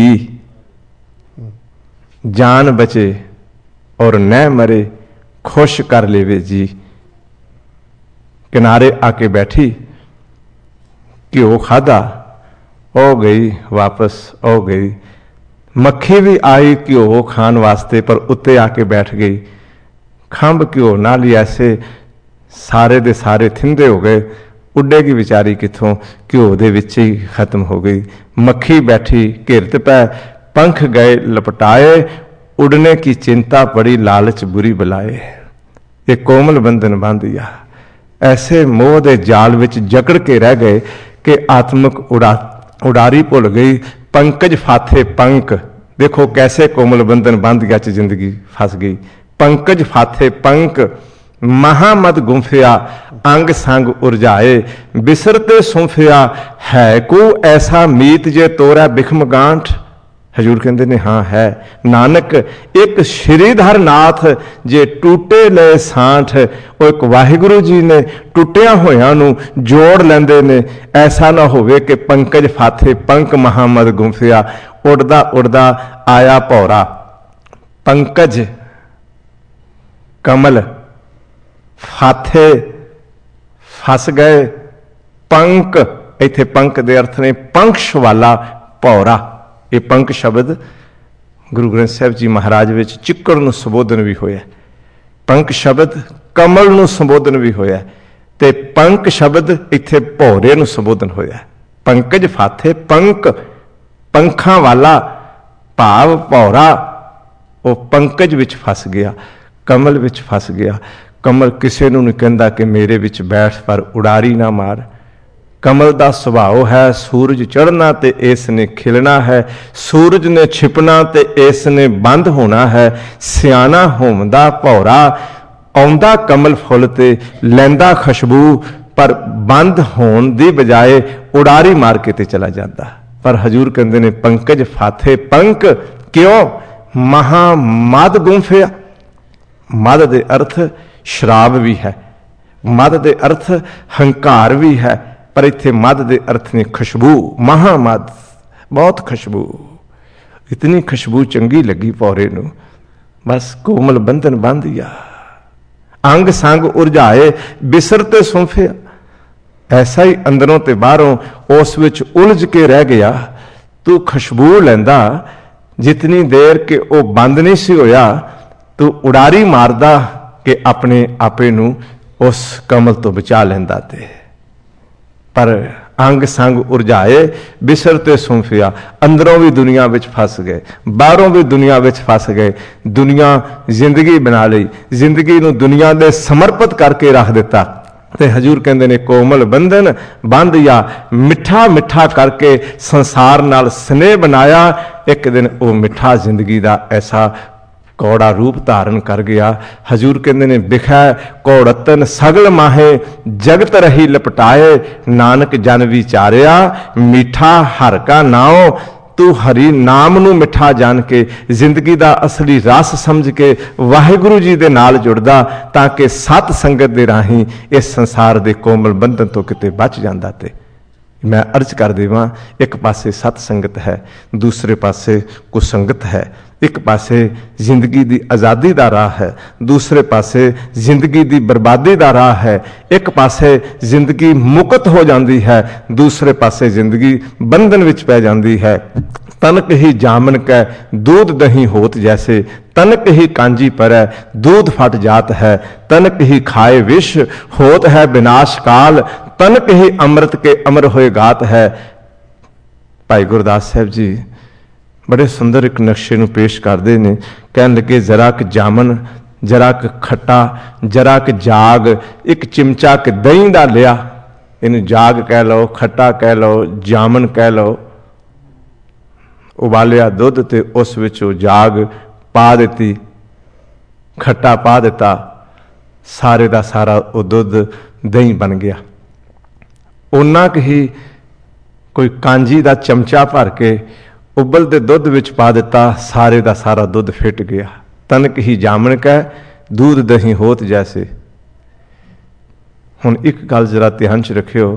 जान बचे और न मरे खुश कर लेवे जी। किनारे आके बैठी, घ्यो खादा, हो गई वापस, हो गई। मक्खी भी आई घ्यो खान वास्ते, पर उत्ते आके बैठ गई। खंभ घ्यो नाल ही ऐसे सारे दे सारे थिंदे हो गए, उड्डेगी बेचारी किथों, घ्यो दे विच ही खत्म हो गई। मक्खी बैठी घिरत पै, पंख गए लपटाए, उड़ने की चिंता पड़ी लालच बुरी बुलाए। ये कोमल बंधन बांधिया, ऐसे मोह दे जाल विच जकड़ के रह गए कि आत्मक उडारी भुल गई। पंकज फाथे पंक, देखो कैसे कोमल बंधन बांधिया च जिंदगी फस गई। पंकज फाथे पंक, महामद गुंफिया अंग संग उरझाए। बिसरते सुंफिया है को ऐसा मीत जे तोरा बिखम गांठ। हजूर कहते ने हाँ है। नानक एक श्रीधर नाथ जे टूटे ले सांठ। वो एक वाहिगुरु जी ने टुटिया होया नू जोड़ लेंदे ने। ऐसा ना होवे कि पंकज फाथे पंक महामद गुंफिया, उड़दा उड़दा आया भौरा। पंकज कमल, फाथे फस गए, पंक इत्थे पंक दे अर्थ ने पंक्ष वाला भौरा। ये पंक शब्द गुरु ग्रंथ साहिब जी महाराज विच चिक्कड़ नूं संबोधन भी होया। पंक शब्द कमल नूं संबोधन भी होया ते पंक शब्द इत्थे भौरे नूं संबोधन होया। पंकज फाथे पंक, पंखां वाला भाव भौरा। ਉਹ ਪੰਕਜ ਵਿੱਚ ਫਸ ਗਿਆ, ਕਮਲ ਵਿੱਚ ਫਸ ਗਿਆ। ਕਮਲ ਕਿਸੇ ਨੂੰ ਨਹੀਂ ਕਹਿੰਦਾ ਕਿ ਮੇਰੇ ਵਿੱਚ ਬੈਠ, ਪਰ ਉਡਾਰੀ ਨਾ ਮਾਰ। ਕਮਲ ਦਾ ਸੁਭਾਅ ਹੈ ਸੂਰਜ ਚੜ੍ਹਨਾ ਤੇ ਇਸ ਨੇ ਖਿਲਣਾ ਹੈ, ਸੂਰਜ ਨੇ ਛਿਪਣਾ ਤੇ ਇਸ ਨੇ ਬੰਦ ਹੋਣਾ ਹੈ। ਸਿਆਣਾ ਹੋਮਦਾ ਭੌਰਾ, ਆਉਂਦਾ ਕਮਲ ਫੁੱਲ ਤੇ ਲੈਂਦਾ ਖੁਸ਼ਬੂ, ਪਰ ਬੰਦ ਹੋਣ ਦੀ ਬਜਾਏ ਉਡਾਰੀ ਮਾਰ ਕੇ ਤੇ ਚਲਾ ਜਾਂਦਾ। ਪਰ ਹਜ਼ੂਰ ਕਹਿੰਦੇ ਨੇ ਪੰਕਜ ਫਾਥੇ ਪੰਕ, ਕਿਉਂ? ਮਹਾ ਮਦ ਗੁੰਫਿਆ। ਮਦ ਦੇ ਅਰਥ ਸ਼ਰਾਬ ਵੀ ਹੈ, ਮਦ ਦੇ ਅਰਥ ਹੰਕਾਰ ਵੀ ਹੈ, ਪਰ ਇੱਥੇ ਮਦ ਦੇ ਅਰਥ ਨੇ ਖੁਸ਼ਬੂ। ਮਹਾਮਦ, ਬਹੁਤ ਖੁਸ਼ਬੂ। ਇਤਨੀ ਖੁਸ਼ਬੂ ਚੰਗੀ ਲੱਗੀ ਭੌਰੇ ਨੂੰ, ਬਸ ਕੋਮਲ ਬੰਧਨ ਬੰਧਿਆ। ਅੰਗ ਸੰਗ ਉਰਝਾਏ ਬਿਸਰ ਤੇ ਸੌਂਫਿਆ। ਐਸਾ ਹੀ ਅੰਦਰੋਂ ਤੇ ਬਾਹਰੋਂ ਉਸ ਵਿੱਚ ਉਲਝ ਕੇ ਰਹਿ ਗਿਆ। ਤੂੰ ਖੁਸ਼ਬੂ ਲੈਂਦਾ, ਜਿਤਨੀ ਦੇਰ ਕਿ ਉਹ ਬੰਦ ਨਹੀਂ ਸੀ ਹੋਇਆ, ਤੂੰ ਉਡਾਰੀ ਮਾਰਦਾ ਕਿ ਆਪਣੇ ਆਪੇ ਨੂੰ ਉਸ ਕਮਲ ਤੋਂ ਬਚਾ ਲੈਂਦਾ। ਤੇ ਪਰ ਅੰਗ ਸੰਗ ਉਰਝਾਏ ਬਿਸਰ ਤੇ ਸੌਂਫਿਆ। ਅੰਦਰੋਂ ਵੀ ਦੁਨੀਆ ਵਿੱਚ ਫਸ ਗਏ, ਬਾਹਰੋਂ ਵੀ ਦੁਨੀਆ ਵਿੱਚ ਫਸ ਗਏ। ਦੁਨੀਆ ਜ਼ਿੰਦਗੀ ਬਣਾ ਲਈ, ਜ਼ਿੰਦਗੀ ਨੂੰ ਦੁਨੀਆ ਦੇ ਸਮਰਪਿਤ ਕਰਕੇ ਰੱਖ ਦਿੱਤਾ। ਤੇ ਹਜ਼ੂਰ ਕਹਿੰਦੇ ਨੇ ਕੋਮਲ ਬੰਧਨ ਬੰਧਿਆ, ਮਿੱਠਾ ਮਿੱਠਾ ਕਰਕੇ ਸੰਸਾਰ ਨਾਲ ਸਨੇਹ ਬਣਾਇਆ। ਇੱਕ ਦਿਨ ਉਹ ਮਿੱਠਾ ਜ਼ਿੰਦਗੀ ਦਾ ਐਸਾ ਕੌੜਾ ਰੂਪ ਧਾਰਨ ਕਰ ਗਿਆ। ਹਜ਼ੂਰ ਕਹਿੰਦੇ ਨੇ ਬਿਖੈ ਕੌੜਤਨ ਸਗਲ ਮਾਹੇ, ਜਗਤ ਰਹੀ ਲਪਟਾਏ। ਨਾਨਕ ਜਨ ਵਿਚਾਰਿਆ ਮਿੱਠਾ ਹਰ ਕਾ ਨਾਉ। ਤੂੰ ਹਰੀ ਨਾਮ ਨੂੰ ਮਿੱਠਾ ਜਾਣ ਕੇ, ਜ਼ਿੰਦਗੀ ਦਾ ਅਸਲੀ ਰਸ ਸਮਝ ਕੇ ਵਾਹਿਗੁਰੂ ਜੀ ਦੇ ਨਾਲ ਜੁੜਦਾ, ਤਾਂ ਕਿ ਸਤ ਸੰਗਤ ਦੇ ਰਾਹੀਂ ਇਸ ਸੰਸਾਰ ਦੇ ਕੋਮਲ ਬੰਧਨ ਤੋਂ ਕਿਤੇ ਬਚ ਜਾਂਦਾ। ਤੇ ਮੈਂ ਅਰਜ਼ ਕਰ ਦੇਵਾਂ, ਇੱਕ ਪਾਸੇ ਸਤ ਸੰਗਤ ਹੈ, ਦੂਸਰੇ ਪਾਸੇ ਕੁਸੰਗਤ ਹੈ। ਇੱਕ ਪਾਸੇ ਜ਼ਿੰਦਗੀ ਦੀ ਆਜ਼ਾਦੀ ਦਾ ਰਾਹ ਹੈ, ਦੂਸਰੇ ਪਾਸੇ ਜ਼ਿੰਦਗੀ ਦੀ ਬਰਬਾਦੀ ਦਾ ਰਾਹ ਹੈ। ਇੱਕ ਪਾਸੇ ਜ਼ਿੰਦਗੀ ਮੁਕਤ ਹੋ ਜਾਂਦੀ ਹੈ, ਦੂਸਰੇ ਪਾਸੇ ਜ਼ਿੰਦਗੀ ਬੰਧਨ ਵਿੱਚ ਪੈ ਜਾਂਦੀ ਹੈ। ਤਨਕ ਹੀ ਜਾਮਨ ਕੈ दूध दही होत जैसे, तनक ही कांजी परੈ दूध फट जात है। तनक ही खाए विष होत है विनाश काल, तनक ही अमृत के अमर होए गात है। भाई गुरदास साहब जी बड़े सुंदर एक नक्शे ਨੂੰ ਪੇਸ਼ ਕਰਦੇ ਨੇ। ਕਹਿਣ ਲੱਗੇ ਜਰਾ ਕ ਜਾਮਨ, ਜਰਾ ਕ ਖੱਟਾ, ਜਰਾ ਕ ਜਾਗ, ਇੱਕ ਚਿਮਚਾ ਕ ਦਹੀਂ ਦਾ ਲਿਆ। ਇਹਨੂੰ ਜਾਗ ਕਹਿ ਲਓ, ਖੱਟਾ ਕਹਿ ਲਓ, ਜਾਮਨ ਕਹਿ ਲਓ। ਉਬਾਲਿਆ ਦੁੱਧ ਤੇ ਉਸ ਵਿੱਚ ਉਹ ਜਾਗ ਪਾ ਦਿੱਤੀ, ਖੱਟਾ ਪਾ ਦਿੱਤਾ, ਸਾਰੇ ਦਾ ਸਾਰਾ ਉਹ ਦੁੱਧ ਦਹੀਂ ਬਣ ਗਿਆ। ਉਹਨਾਂ ਕੁ ਹੀ ਕੋਈ ਕਾਂਜੀ ਦਾ ਚਮਚਾ ਭਰ ਕੇ ਉਬਲਦੇ ਦੁੱਧ ਵਿੱਚ ਪਾ ਦਿੱਤਾ, ਸਾਰੇ ਦਾ ਸਾਰਾ ਦੁੱਧ ਫਿੱਟ ਗਿਆ। ਤਨਕ ਹੀ ਜਾਮਣ ਕੈ दूध दही होत जैसे। ਹੁਣ ਇੱਕ ਗੱਲ ਜਰਾ ਧਿਆਨ 'ਚ ਰੱਖਿਓ,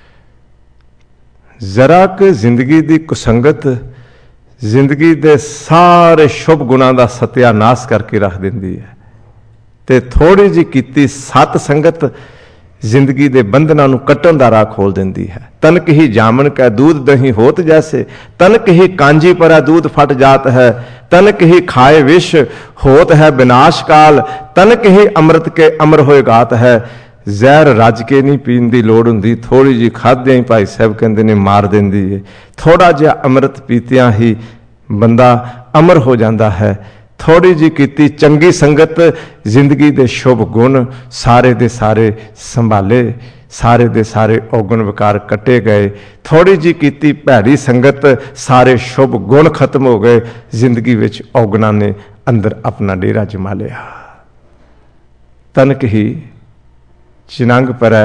ਜ਼ਰਾ ਕੁ ਜ਼ਿੰਦਗੀ ਦੀ ਕੁਸੰਗਤ ਜ਼ਿੰਦਗੀ ਦੇ ਸਾਰੇ ਸ਼ੁਭ ਗੁਣਾਂ ਦਾ ਸਤਿਆਨਾਸ਼ ਕਰਕੇ ਰੱਖ ਦਿੰਦੀ ਹੈ, ਤੇ ਥੋੜੀ ਜਿਹੀ ਕੀਤੀ ਸਤ ਸੰਗਤ ਜ਼ਿੰਦਗੀ ਦੇ ਬੰਧਨਾਂ ਨੂੰ ਕੱਟਣ ਦਾ ਰਾਹ ਖੋਲ ਦਿੰਦੀ ਹੈ। ਤਨਕ ਹੀ ਜਾਮਨ ਕੈ दूध दही होत जैसे, तनक ही कांजी परै दूध फट जात है। तनक ही खाए विष होत है विनाश काल, तनक ही अमृत के अमर होए गात है। ਜ਼ਹਿਰ ਰੱਜ ਕੇ ਨਹੀਂ ਪੀਣ ਦੀ ਲੋੜ ਹੁੰਦੀ, ਥੋੜ੍ਹੀ ਜਿਹੀ ਖਾਧਿਆਂ ਹੀ ਭਾਈ ਸਾਹਿਬ ਕਹਿੰਦੇ ਨੇ ਮਾਰ ਦਿੰਦੀ ਹੈ। ਥੋੜ੍ਹਾ ਜਿਹਾ ਅੰਮ੍ਰਿਤ ਪੀਤਿਆਂ ਹੀ ਬੰਦਾ ਅਮਰ ਹੋ ਜਾਂਦਾ ਹੈ। ਥੋੜ੍ਹੀ ਜਿਹੀ ਕੀਤੀ ਚੰਗੀ ਸੰਗਤ ਜ਼ਿੰਦਗੀ ਦੇ ਸ਼ੁਭ ਗੁਣ ਸਾਰੇ ਦੇ ਸਾਰੇ ਸੰਭਾਲੇ, ਸਾਰੇ ਦੇ ਸਾਰੇ ਔਗਣ ਵਿਕਾਰ ਕੱਟੇ ਗਏ। ਥੋੜ੍ਹੀ ਜਿਹੀ ਕੀਤੀ ਭੈੜੀ ਸੰਗਤ ਸਾਰੇ ਸ਼ੁਭ ਗੁਣ ਖਤਮ ਹੋ ਗਏ, ਜ਼ਿੰਦਗੀ ਵਿੱਚ ਔਗਣਾਂ ਨੇ ਅੰਦਰ ਆਪਣਾ ਡੇਰਾ ਜਮਾ ਲਿਆ। ਤਨਕ ਹੀ चिनंग परੈ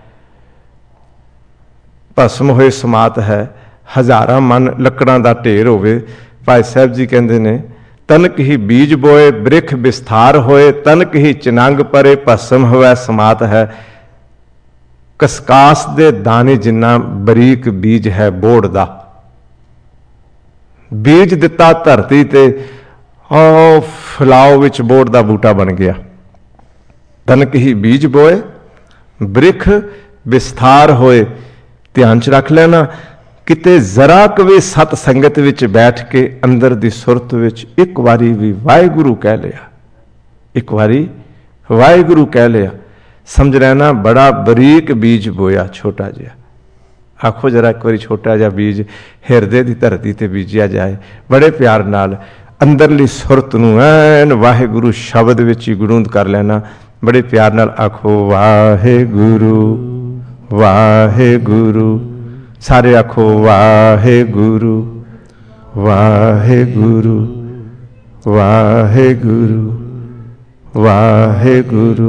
ਭਸਮ ਹੋਏ ਸਮਾਤ ਹੈ। ਹਜ਼ਾਰਾਂ ਮਨ ਲੱਕੜਾਂ ਦਾ ਢੇਰ ਹੋਵੇ। ਭਾਈ ਸਾਹਿਬ ਜੀ ਕਹਿੰਦੇ ਨੇ ਤਨਕ ਹੀ ਬੀਜ ਬੋਏ ਬ੍ਰਿਖ ਵਿਸਥਾਰ ਹੋਏ, ਤਨਕ ਹੀ ਚਿਨੰਗ ਪਰੇ ਭਸਮ ਹੋਵੇ ਸਮਾਤ ਹੈ। ਕਸਕਾਸ ਦੇ ਦਾਣੇ ਜਿੰਨਾ ਬਰੀਕ ਬੀਜ ਹੈ ਬੋੜ ਦਾ, ਬੀਜ ਦਿੱਤਾ ਧਰਤੀ ਤੇ, ਉਹ ਫਲਾਓ ਵਿੱਚ ਬੋੜ ਦਾ ਬੂਟਾ ਬਣ ਗਿਆ। ਤਨਕ ਹੀ ਬੀਜ ਬੋਏ ਬ੍ਰਿਖ ਵਿਸਥਾਰ ਹੋਏ। ਧਿਆਨ 'ਚ ਰੱਖ ਲੈਣਾ, ਕਿਤੇ ਜ਼ਰਾ ਕੁ ਵੀ ਸਤ ਸੰਗਤ ਵਿੱਚ ਬੈਠ ਕੇ ਅੰਦਰ ਦੀ ਸੁਰਤ ਵਿੱਚ ਇੱਕ ਵਾਰੀ ਵੀ ਵਾਹਿਗੁਰੂ ਕਹਿ ਲਿਆ, ਇੱਕ ਵਾਰੀ ਵਾਹਿਗੁਰੂ ਕਹਿ ਲਿਆ, ਸਮਝ ਲੈਣਾ ਬੜਾ ਬਰੀਕ ਬੀਜ ਬੋਇਆ, ਛੋਟਾ ਜਿਹਾ। ਆਖੋ ਜਰਾ ਇੱਕ ਵਾਰੀ ਛੋਟਾ ਜਿਹਾ ਬੀਜ ਹਿਰਦੇ ਦੀ ਧਰਤੀ ਤੇ ਬੀਜਿਆ ਜਾਏ, ਬੜੇ ਪਿਆਰ ਨਾਲ ਅੰਦਰਲੀ ਸੁਰਤ ਨੂੰ ਐਨ ਵਾਹਿਗੁਰੂ ਸ਼ਬਦ ਵਿੱਚ ਹੀ ਗੁੜੂੰਦ ਕਰ ਲੈਣਾ। ਬੜੇ ਪਿਆਰ ਨਾਲ ਆਖੋ ਵਾਹਿਗੁਰੂ ਵਾਹਿਗੁਰੂ। ਸਾਰੇ ਆਖੋ ਵਾਹਿਗੁਰੂ ਵਾਹਿਗੁਰੂ ਵਾਹਿਗੁਰੂ ਵਾਹਿਗੁਰੂ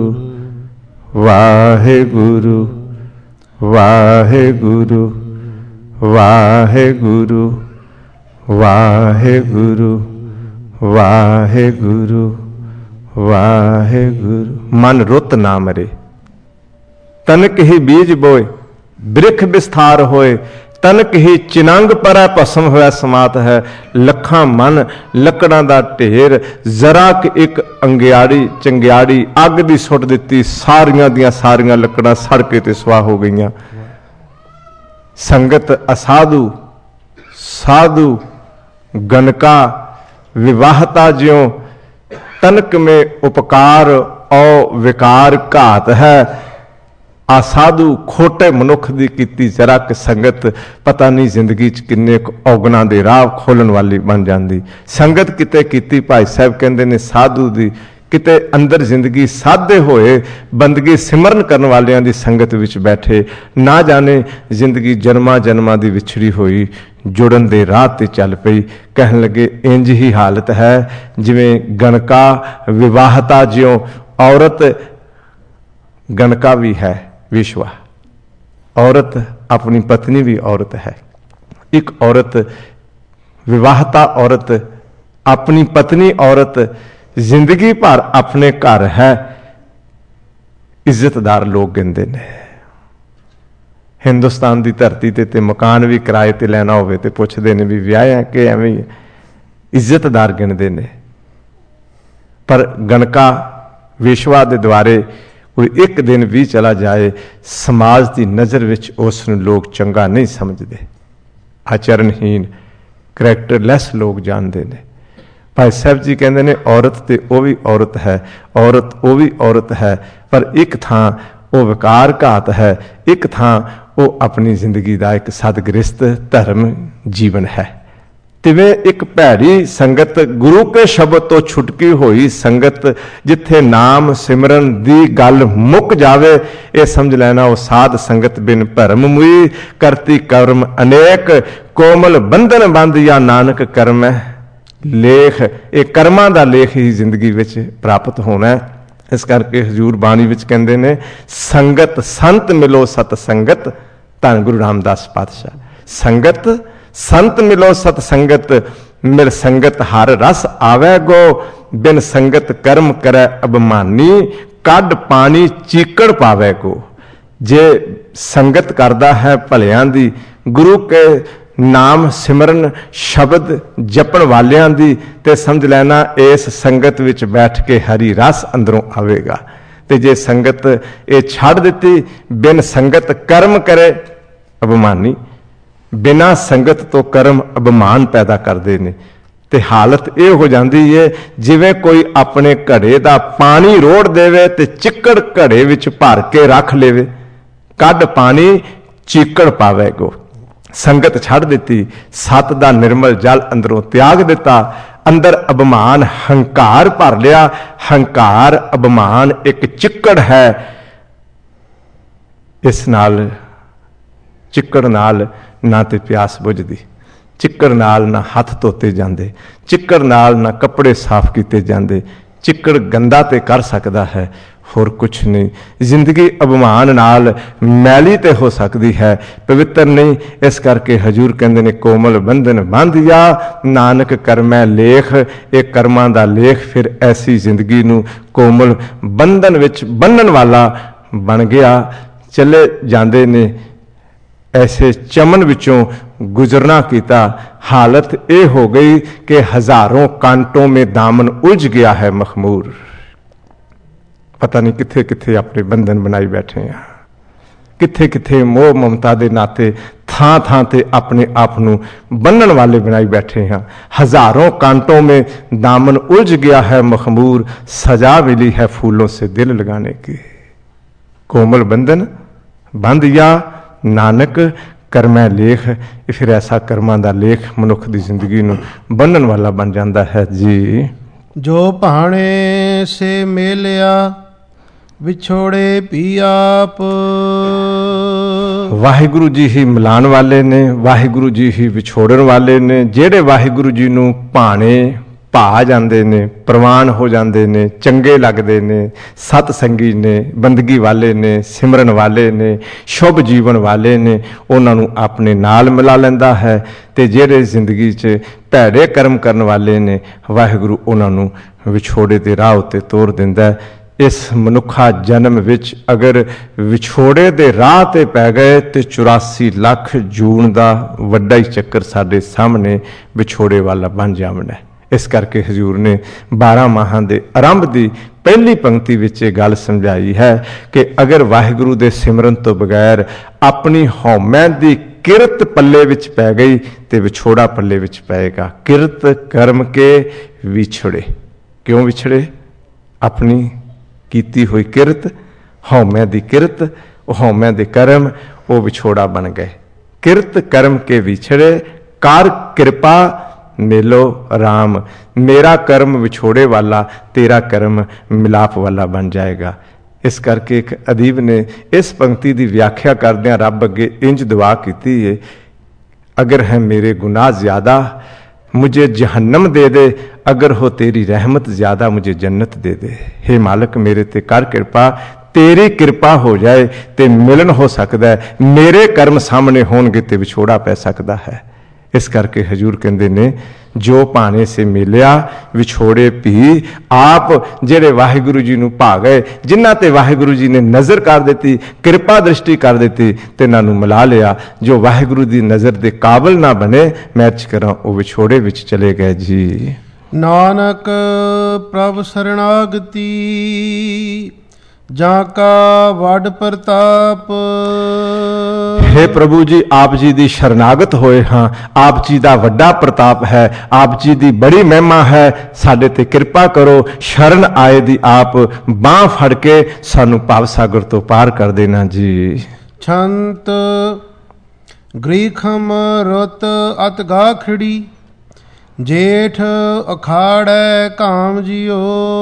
ਵਾਹਿਗੁਰੂ ਵਾਹਿਗੁਰੂ ਵਾਹਿਗੁਰੂ ਵਾਹਿਗੁਰੂ ਵਾਹਿਗੁਰੂ ਵਾਹਿਗੁਰੂ। ਮਨ ਰੁੱਤ ਨਾ ਮਰੇ, ਤਨਕ ਹੀ ਬੀਜ ਬੋਏ, ਬ੍ਰਿਖ ਵਿਸਥਾਰ ਹੋਏ, ਤਨਕ ਹੀ ਚਿਨੰਗ ਪਰੈ ਭਸਮ ਹੋਇਆ ਸਮਾਤ ਹੈ। ਲੱਖਾਂ ਮਨ ਲੱਕੜਾਂ ਦਾ ਢੇਰ, ਜ਼ਰਾ ਕਿ ਇੱਕ ਅੰਗਿਆੜੀ ਚੰਗਿਆੜੀ ਅੱਗ ਦੀ ਸੁੱਟ ਦਿੱਤੀ, ਸਾਰੀਆਂ ਦੀਆਂ ਸਾਰੀਆਂ ਲੱਕੜਾਂ ਸੜ ਕੇ ਤੇ ਸੁਆਹ ਹੋ ਗਈਆਂ। ਸੰਗਤ ਅਸਾਧੂ ਸਾਧੂ ਗਨਕਾ ਵਿਵਾਹਤਾ ਜਿਉ, ਤਨਕ ਮੇ ਉਪਕਾਰ ਔ ਵਿਕਾਰ ਘਾਤ ਹੈ। ਆ ਸਾਧੂ ਖੋਟੇ ਮਨੁੱਖ ਦੀ ਕੀਤੀ ਜ਼ਰਾ ਕਿ ਸੰਗਤ ਪਤਾ ਨਹੀਂ ਜ਼ਿੰਦਗੀ 'ਚ ਕਿੰਨੇ ਕੁ ਔਗਣਾਂ ਦੇ ਰਾਹ ਖੋਲਣ ਵਾਲੀ ਬਣ ਜਾਂਦੀ। ਸੰਗਤ ਕਿਤੇ ਕੀਤੀ, ਭਾਈ ਸਾਹਿਬ ਕਹਿੰਦੇ ਨੇ ਸਾਧੂ ਦੀ, ਕਿਤੇ ਅੰਦਰ ਜ਼ਿੰਦਗੀ ਸਾਧੇ ਹੋਏ ਬੰਦਗੀ ਸਿਮਰਨ ਕਰਨ ਵਾਲਿਆਂ ਦੀ ਸੰਗਤ ਵਿੱਚ ਬੈਠੇ, ਨਾ ਜਾਣੇ ਜ਼ਿੰਦਗੀ ਜਨਮਾਂ ਜਨਮਾਂ ਦੀ ਵਿਛੜੀ ਹੋਈ ਜੁੜਨ ਦੇ ਰਾਹ ਤੇ ਚੱਲ ਪਈ। ਕਹਿਣ ਲੱਗੇ ਇੰਜ ਹੀ ਹਾਲਤ ਹੈ ਜਿਵੇਂ ਗਣਕਾ ਵਿਵਾਹਤਾ ਜਿਉ। ਔਰਤ ਗਣਕਾ ਵੀ ਹੈ ਵਿਸ਼ਵਾ, ਔਰਤ ਆਪਣੀ ਪਤਨੀ ਵੀ ਔਰਤ ਹੈ। ਇੱਕ ਔਰਤ ਵਿਵਾਹਤਾ ਔਰਤ ਆਪਣੀ ਪਤਨੀ ਔਰਤ ਜ਼ਿੰਦਗੀ ਭਰ ਆਪਣੇ ਘਰ ਹੈ। ਇੱਜ਼ਤਦਾਰ ਲੋਕ ਕਹਿੰਦੇ ਨੇ ਹਿੰਦੁਸਤਾਨ ਦੀ ਧਰਤੀ ਤੇ ਮਕਾਨ ਵੀ ਕਿਰਾਏ ਤੇ ਲੈਣਾ ਹੋਵੇ ਤੇ ਪੁੱਛਦੇ ਨੇ ਵੀ ਵਿਆਹਿਆ ਕਿ ਐਵੇਂ ਹੀ, ਇੱਜ਼ਤਦਾਰ ਗਿਣਦੇ ਨੇ। ਪਰ ਗਣਕਾ ਵਿਸ਼ਵਾ ਦੇ ਦੁਆਰੇ ਕੋਈ ਇੱਕ ਦਿਨ ਵੀ ਚਲਾ ਜਾਏ, ਸਮਾਜ ਦੀ ਨਜ਼ਰ ਵਿੱਚ ਉਸ ਨੂੰ ਲੋਕ ਚੰਗਾ ਨਹੀਂ ਸਮਝਦੇ। ਆਚਰਨਹੀਨ ਕਰੈਕਟਰਲੈਸ ਲੋਕ ਜਾਣਦੇ ਨੇ। ਭਾਈ ਸਾਹਿਬ ਜੀ ਕਹਿੰਦੇ ਨੇ ਔਰਤ ਤੇ ਉਹ ਵੀ ਔਰਤ ਹੈ, ਔਰਤ ਉਹ ਵੀ ਔਰਤ ਹੈ, ਪਰ ਇੱਕ ਥਾਂ ਉਹ ਵਿਕਾਰ ਘਾਤ ਹੈ, ਇੱਕ ਥਾਂ ਉਹ ਆਪਣੀ ਜ਼ਿੰਦਗੀ ਦਾ ਇੱਕ ਸਦਗ੍ਰਿਸਤ ਧਰਮ ਜੀਵਨ ਹੈ। ਤਿਵੇਂ ਇੱਕ ਭੈੜੀ ਸੰਗਤ ਗੁਰੂ ਕੇ ਸ਼ਬਦ ਤੋਂ ਛੁਟਕੀ ਹੋਈ ਸੰਗਤ, ਜਿੱਥੇ ਨਾਮ ਸਿਮਰਨ ਦੀ ਗੱਲ ਮੁੱਕ ਜਾਵੇ, ਇਹ ਸਮਝ ਲੈਣਾ ਉਹ ਸਾਧ ਸੰਗਤ ਬਿਨ ਭਰਮ ਮੁਈ, ਕਰਤੀ ਕਰਮ ਅਨੇਕ, ਕੋਮਲ ਬੰਧਨ ਬੰਧਿਆ ਨਾਨਕ ਕਰਮ ਹੈ ਲੇਖ। ਇਹ ਕਰਮਾਂ ਦਾ ਲੇਖ ਹੀ ਜ਼ਿੰਦਗੀ ਵਿੱਚ ਪ੍ਰਾਪਤ ਹੋਣਾ ਹੈ। ਇਸ ਕਰਕੇ ਹਜ਼ੂਰ ਬਾਣੀ ਵਿੱਚ ਕਹਿੰਦੇ ਨੇ ਸੰਗਤ ਸੰਤ ਮਿਲੋ ਸਤ ਸੰਗਤ, ਧੰਨ ਗੁਰੂ ਰਾਮਦਾਸ ਪਾਤਸ਼ਾਹ। ਸੰਗਤ ਸੰਤ ਮਿਲੋ ਸਤ ਸੰਗਤ, ਮਿਲ ਸੰਗਤ ਹਰ ਰਸ ਆਵੈ ਗੋ, ਬਿਨ ਸੰਗਤ ਕਰਮ ਕਰੈ ਅਭਮਾਨੀ, ਕੱਢ ਪਾਣੀ ਚੀਕੜ ਪਾਵੈ ਕੋ। ਜੇ ਸੰਗਤ ਕਰਦਾ ਹੈ ਭਲਿਆਂ ਦੀ, ਗੁਰੂ ਕੇ ਨਾਮ ਸਿਮਰਨ ਸ਼ਬਦ ਜਪਣ ਵਾਲਿਆਂ ਦੀ, ਤੇ ਸਮਝ ਲੈਣਾ ਇਸ ਸੰਗਤ ਵਿੱਚ ਬੈਠ ਕੇ ਹਰੀ ਰਸ ਅੰਦਰੋਂ ਆਵੇਗਾ। ਤੇ ਜੇ ਸੰਗਤ ਇਹ ਛੱਡ ਦਿੱਤੀ, ਬਿਨ ਸੰਗਤ ਕਰਮ ਕਰੇ ਅਭਮਾਨੀ, ਬਿਨਾਂ ਸੰਗਤ ਤੋਂ ਕਰਮ ਅਭਮਾਨ ਪੈਦਾ ਕਰਦੇ ਨੇ। ਤੇ ਹਾਲਤ ਇਹ ਹੋ ਜਾਂਦੀ ਹੈ ਜਿਵੇਂ ਕੋਈ ਆਪਣੇ ਘੜੇ ਦਾ ਪਾਣੀ ਰੋੜ ਦੇਵੇ ਤੇ ਚਿੱਕੜ ਘੜੇ ਵਿੱਚ ਭਰ ਕੇ ਰੱਖ ਲੇਵੇ, ਕੱਢ ਪਾਣੀ ਚੀਕੜ ਪਾਵੇਗੋ। ਸੰਗਤ ਛੱਡ ਦਿੱਤੀ, ਸਤ ਦਾ ਨਿਰਮਲ ਜਲ ਅੰਦਰੋਂ ਤਿਆਗ ਦਿੱਤਾ, ਅੰਦਰ ਅਭਮਾਨ ਹੰਕਾਰ ਭਰ ਲਿਆ। ਹੰਕਾਰ ਅਭਮਾਨ ਇੱਕ ਚਿੱਕੜ ਹੈ। ਇਸ ਨਾਲ ਚਿੱਕੜ ਨਾਲ ਨਾ ਤੇ ਪਿਆਸ ਬੁਝਦੀ, ਚਿੱਕੜ ਨਾਲ ਨਾ ਹੱਥ ਧੋਤੇ ਜਾਂਦੇ, ਚਿੱਕੜ ਨਾਲ ਨਾ ਕੱਪੜੇ ਸਾਫ਼ ਕੀਤੇ ਜਾਂਦੇ। ਚਿੱਕੜ ਗੰਦਾ ਤੇ ਕਰ ਸਕਦਾ ਹੈ, ਹੋਰ ਕੁਛ ਨਹੀਂ। ਜ਼ਿੰਦਗੀ ਅਭਮਾਨ ਨਾਲ ਮੈਲੀ ਤੇ ਹੋ ਸਕਦੀ ਹੈ, ਪਵਿੱਤਰ ਨਹੀਂ। ਇਸ ਕਰਕੇ ਹਜ਼ੂਰ ਕਹਿੰਦੇ ਨੇ ਕੋਮਲ ਬੰਧਨ ਬੰਧਿਆ, ਨਾਨਕ ਕਰਮੈ ਲੇਖ। ਇਹ ਕਰਮਾਂ ਦਾ ਲੇਖ ਫਿਰ ਐਸੀ ਜ਼ਿੰਦਗੀ ਨੂੰ ਕੋਮਲ ਬੰਧਨ ਵਿੱਚ ਬੰਨਣ ਵਾਲਾ ਬਣ ਗਿਆ। ਚਲੇ ਜਾਂਦੇ ਨੇ ऐसे चमन विचों गुजरना कीता। हालत ये हो गई कि हजारों कांटों में दामन उलझ गया है मखमूर। पता नहीं किथे किथे अपने बंधन बनाई बैठे हैं, किथे किथे मोह ममता दे नाते थां थां ते अपने आप नूं बन्नण वाले बनाई बैठे हैं। हजारों कांटों में दामन उलझ गया है मखमूर, सजा मिली है फूलों से दिल लगाने की। कोमल बंधन बंधिया नानक ਕਰਮੈ ਲੇਖ। ਇਹ ਫਿਰ ਐਸਾ ਕਰਮਾਂ ਦਾ ਲੇਖ ਮਨੁੱਖ ਦੀ ਜ਼ਿੰਦਗੀ ਨੂੰ ਬੰਨਣ ਵਾਲਾ ਬਣ ਜਾਂਦਾ ਹੈ ਜੀ। ਜੋ ਭਾਣੇ ਸੇ ਮੇਲਿਆ ਵਿਛੋੜੇ ਵੀ ਆਪ। ਵਾਹਿਗੁਰੂ ਜੀ ਹੀ ਮਿਲਾਣ ਵਾਲੇ ਨੇ, ਵਾਹਿਗੁਰੂ ਜੀ ਹੀ ਵਿਛੋੜਨ ਵਾਲੇ ਨੇ। ਜਿਹੜੇ ਵਾਹਿਗੁਰੂ ਜੀ ਨੂੰ ਭਾਣੇ ਭਾ ਜਾਂਦੇ ਨੇ, ਪ੍ਰਵਾਨ ਹੋ ਜਾਂਦੇ ਨੇ, ਚੰਗੇ ਲੱਗਦੇ ਨੇ, ਸਤ ਸੰਗੀ ਨੇ, ਬੰਦਗੀ ਵਾਲੇ ਨੇ, ਸਿਮਰਨ ਵਾਲੇ ਨੇ, ਸ਼ੁਭ ਜੀਵਨ ਵਾਲੇ ਨੇ, ਉਹਨਾਂ ਨੂੰ ਆਪਣੇ ਨਾਲ ਮਿਲਾ ਲੈਂਦਾ ਹੈ। ਤੇ ਜਿਹੜੇ ਜ਼ਿੰਦਗੀ 'ਚ ਭੈੜੇ ਕਰਮ ਕਰਨ ਵਾਲੇ ਨੇ, ਵਾਹਿਗੁਰੂ ਉਹਨਾਂ ਨੂੰ ਵਿਛੋੜੇ ਦੇ ਰਾਹ ਉੱਤੇ ਤੋਰ ਦਿੰਦਾ। ਇਸ ਮਨੁੱਖਾ ਜਨਮ ਵਿੱਚ ਅਗਰ ਵਿਛੋੜੇ ਦੇ ਰਾਹ ਤੇ ਪੈ ਗਏ ਤੇ 84 ਲੱਖ ਜੂਨ ਦਾ ਵੱਡਾ ਹੀ ਚੱਕਰ ਸਾਡੇ ਸਾਹਮਣੇ ਵਿਛੋੜੇ ਵਾਲਾ ਬਣ ਜਾਵਣਾ। ਇਸ ਕਰਕੇ ਹਜ਼ੂਰ ਨੇ 12 ਮਾਹਾਂ ਦੇ ਆਰੰਭ ਦੀ ਪਹਿਲੀ ਪੰਕਤੀ ਵਿੱਚ ਇਹ ਗੱਲ ਸਮਝਾਈ ਹੈ ਕਿ ਅਗਰ ਵਾਹਿਗੁਰੂ ਦੇ ਸਿਮਰਨ ਤੋਂ ਬਗੈਰ ਆਪਣੀ ਹਉਮੈ ਦੀ ਕਿਰਤ ਪੱਲੇ ਵਿੱਚ ਪੈ ਗਈ ਤੇ ਵਿਛੋੜਾ ਪੱਲੇ ਵਿੱਚ ਪਏਗਾ। ਕਿਰਤ ਕਰਮ ਕੇ ਵਿਛੜੇ। ਕਿਉਂ ਵਿਛੜੇ? ਆਪਣੀ ਕੀਤੀ ਹੋਈ ਕਿਰਤ, ਹਉਮੈ ਦੀ ਕਿਰਤ, ਉਹ ਹਉਮੈ ਦੇ ਕਰਮ, ਉਹ ਵਿਛੋੜਾ ਬਣ ਗਏ। ਕਿਰਤ ਕਰਮ ਕੇ ਵਿਛੜੇ, ਕਰ ਕਿਰਪਾ ਮੇਲੋ ਰਾਮ। ਮੇਰਾ ਕਰਮ ਵਿਛੋੜੇ ਵਾਲਾ, ਤੇਰਾ ਕਰਮ ਮਿਲਾਪ ਵਾਲਾ ਬਣ ਜਾਏਗਾ। ਇਸ ਕਰਕੇ ਇੱਕ ਅਦੀਬ ਨੇ ਇਸ ਪੰਕਤੀ ਦੀ ਵਿਆਖਿਆ ਕਰਦਿਆਂ ਰੱਬ ਅੱਗੇ ਇੰਜ ਦੁਆ ਕੀਤੀ ਹੈ, ਅਗਰ ਹੈ ਮੇਰੇ ਗੁਨਾਹ ਜ਼ਿਆਦਾ मुझे जहन्नम दे दे, अगर हो तेरी रहमत ज़्यादा मुझे जन्नत दे दे। हे मालिक मेरे ते कर कृपा, तेरी कृपा हो जाए ते मिलन हो सकता है, मेरे कर्म सामने होणगे ते विछोड़ा पै सकता है। इस करके हजूर कहते ने जो भाने से मिलिया विछोड़े भी आप। जेड़े वाहिगुरु जी नूं भा गए, जिन्हां ते वाहिगुरु जी ने नज़र कर दी, कृपा दृष्टि कर दी ते इन्हां नूं मिला लिया। जो वाहिगुरु दी नज़र दे काबिल ना बने, मैं अर्ज करां वो विछोड़े विच चले गए जी। नानक प्रभ शरणागति जाका वड प्रताप। हे प्रभु जी, आप जी दी शरणागत होए हाँ, आप जी दा वड्डा प्रताप है, आप जी दी बड़ी महिमा है, साडे ते कृपा करो। शरण आए दी आप बांह फड़ के सानू भाव सागर तो पार कर देना जी। छंत गृखम रुत अत गाखड़ी, जेठ अखाड़े काम जियो।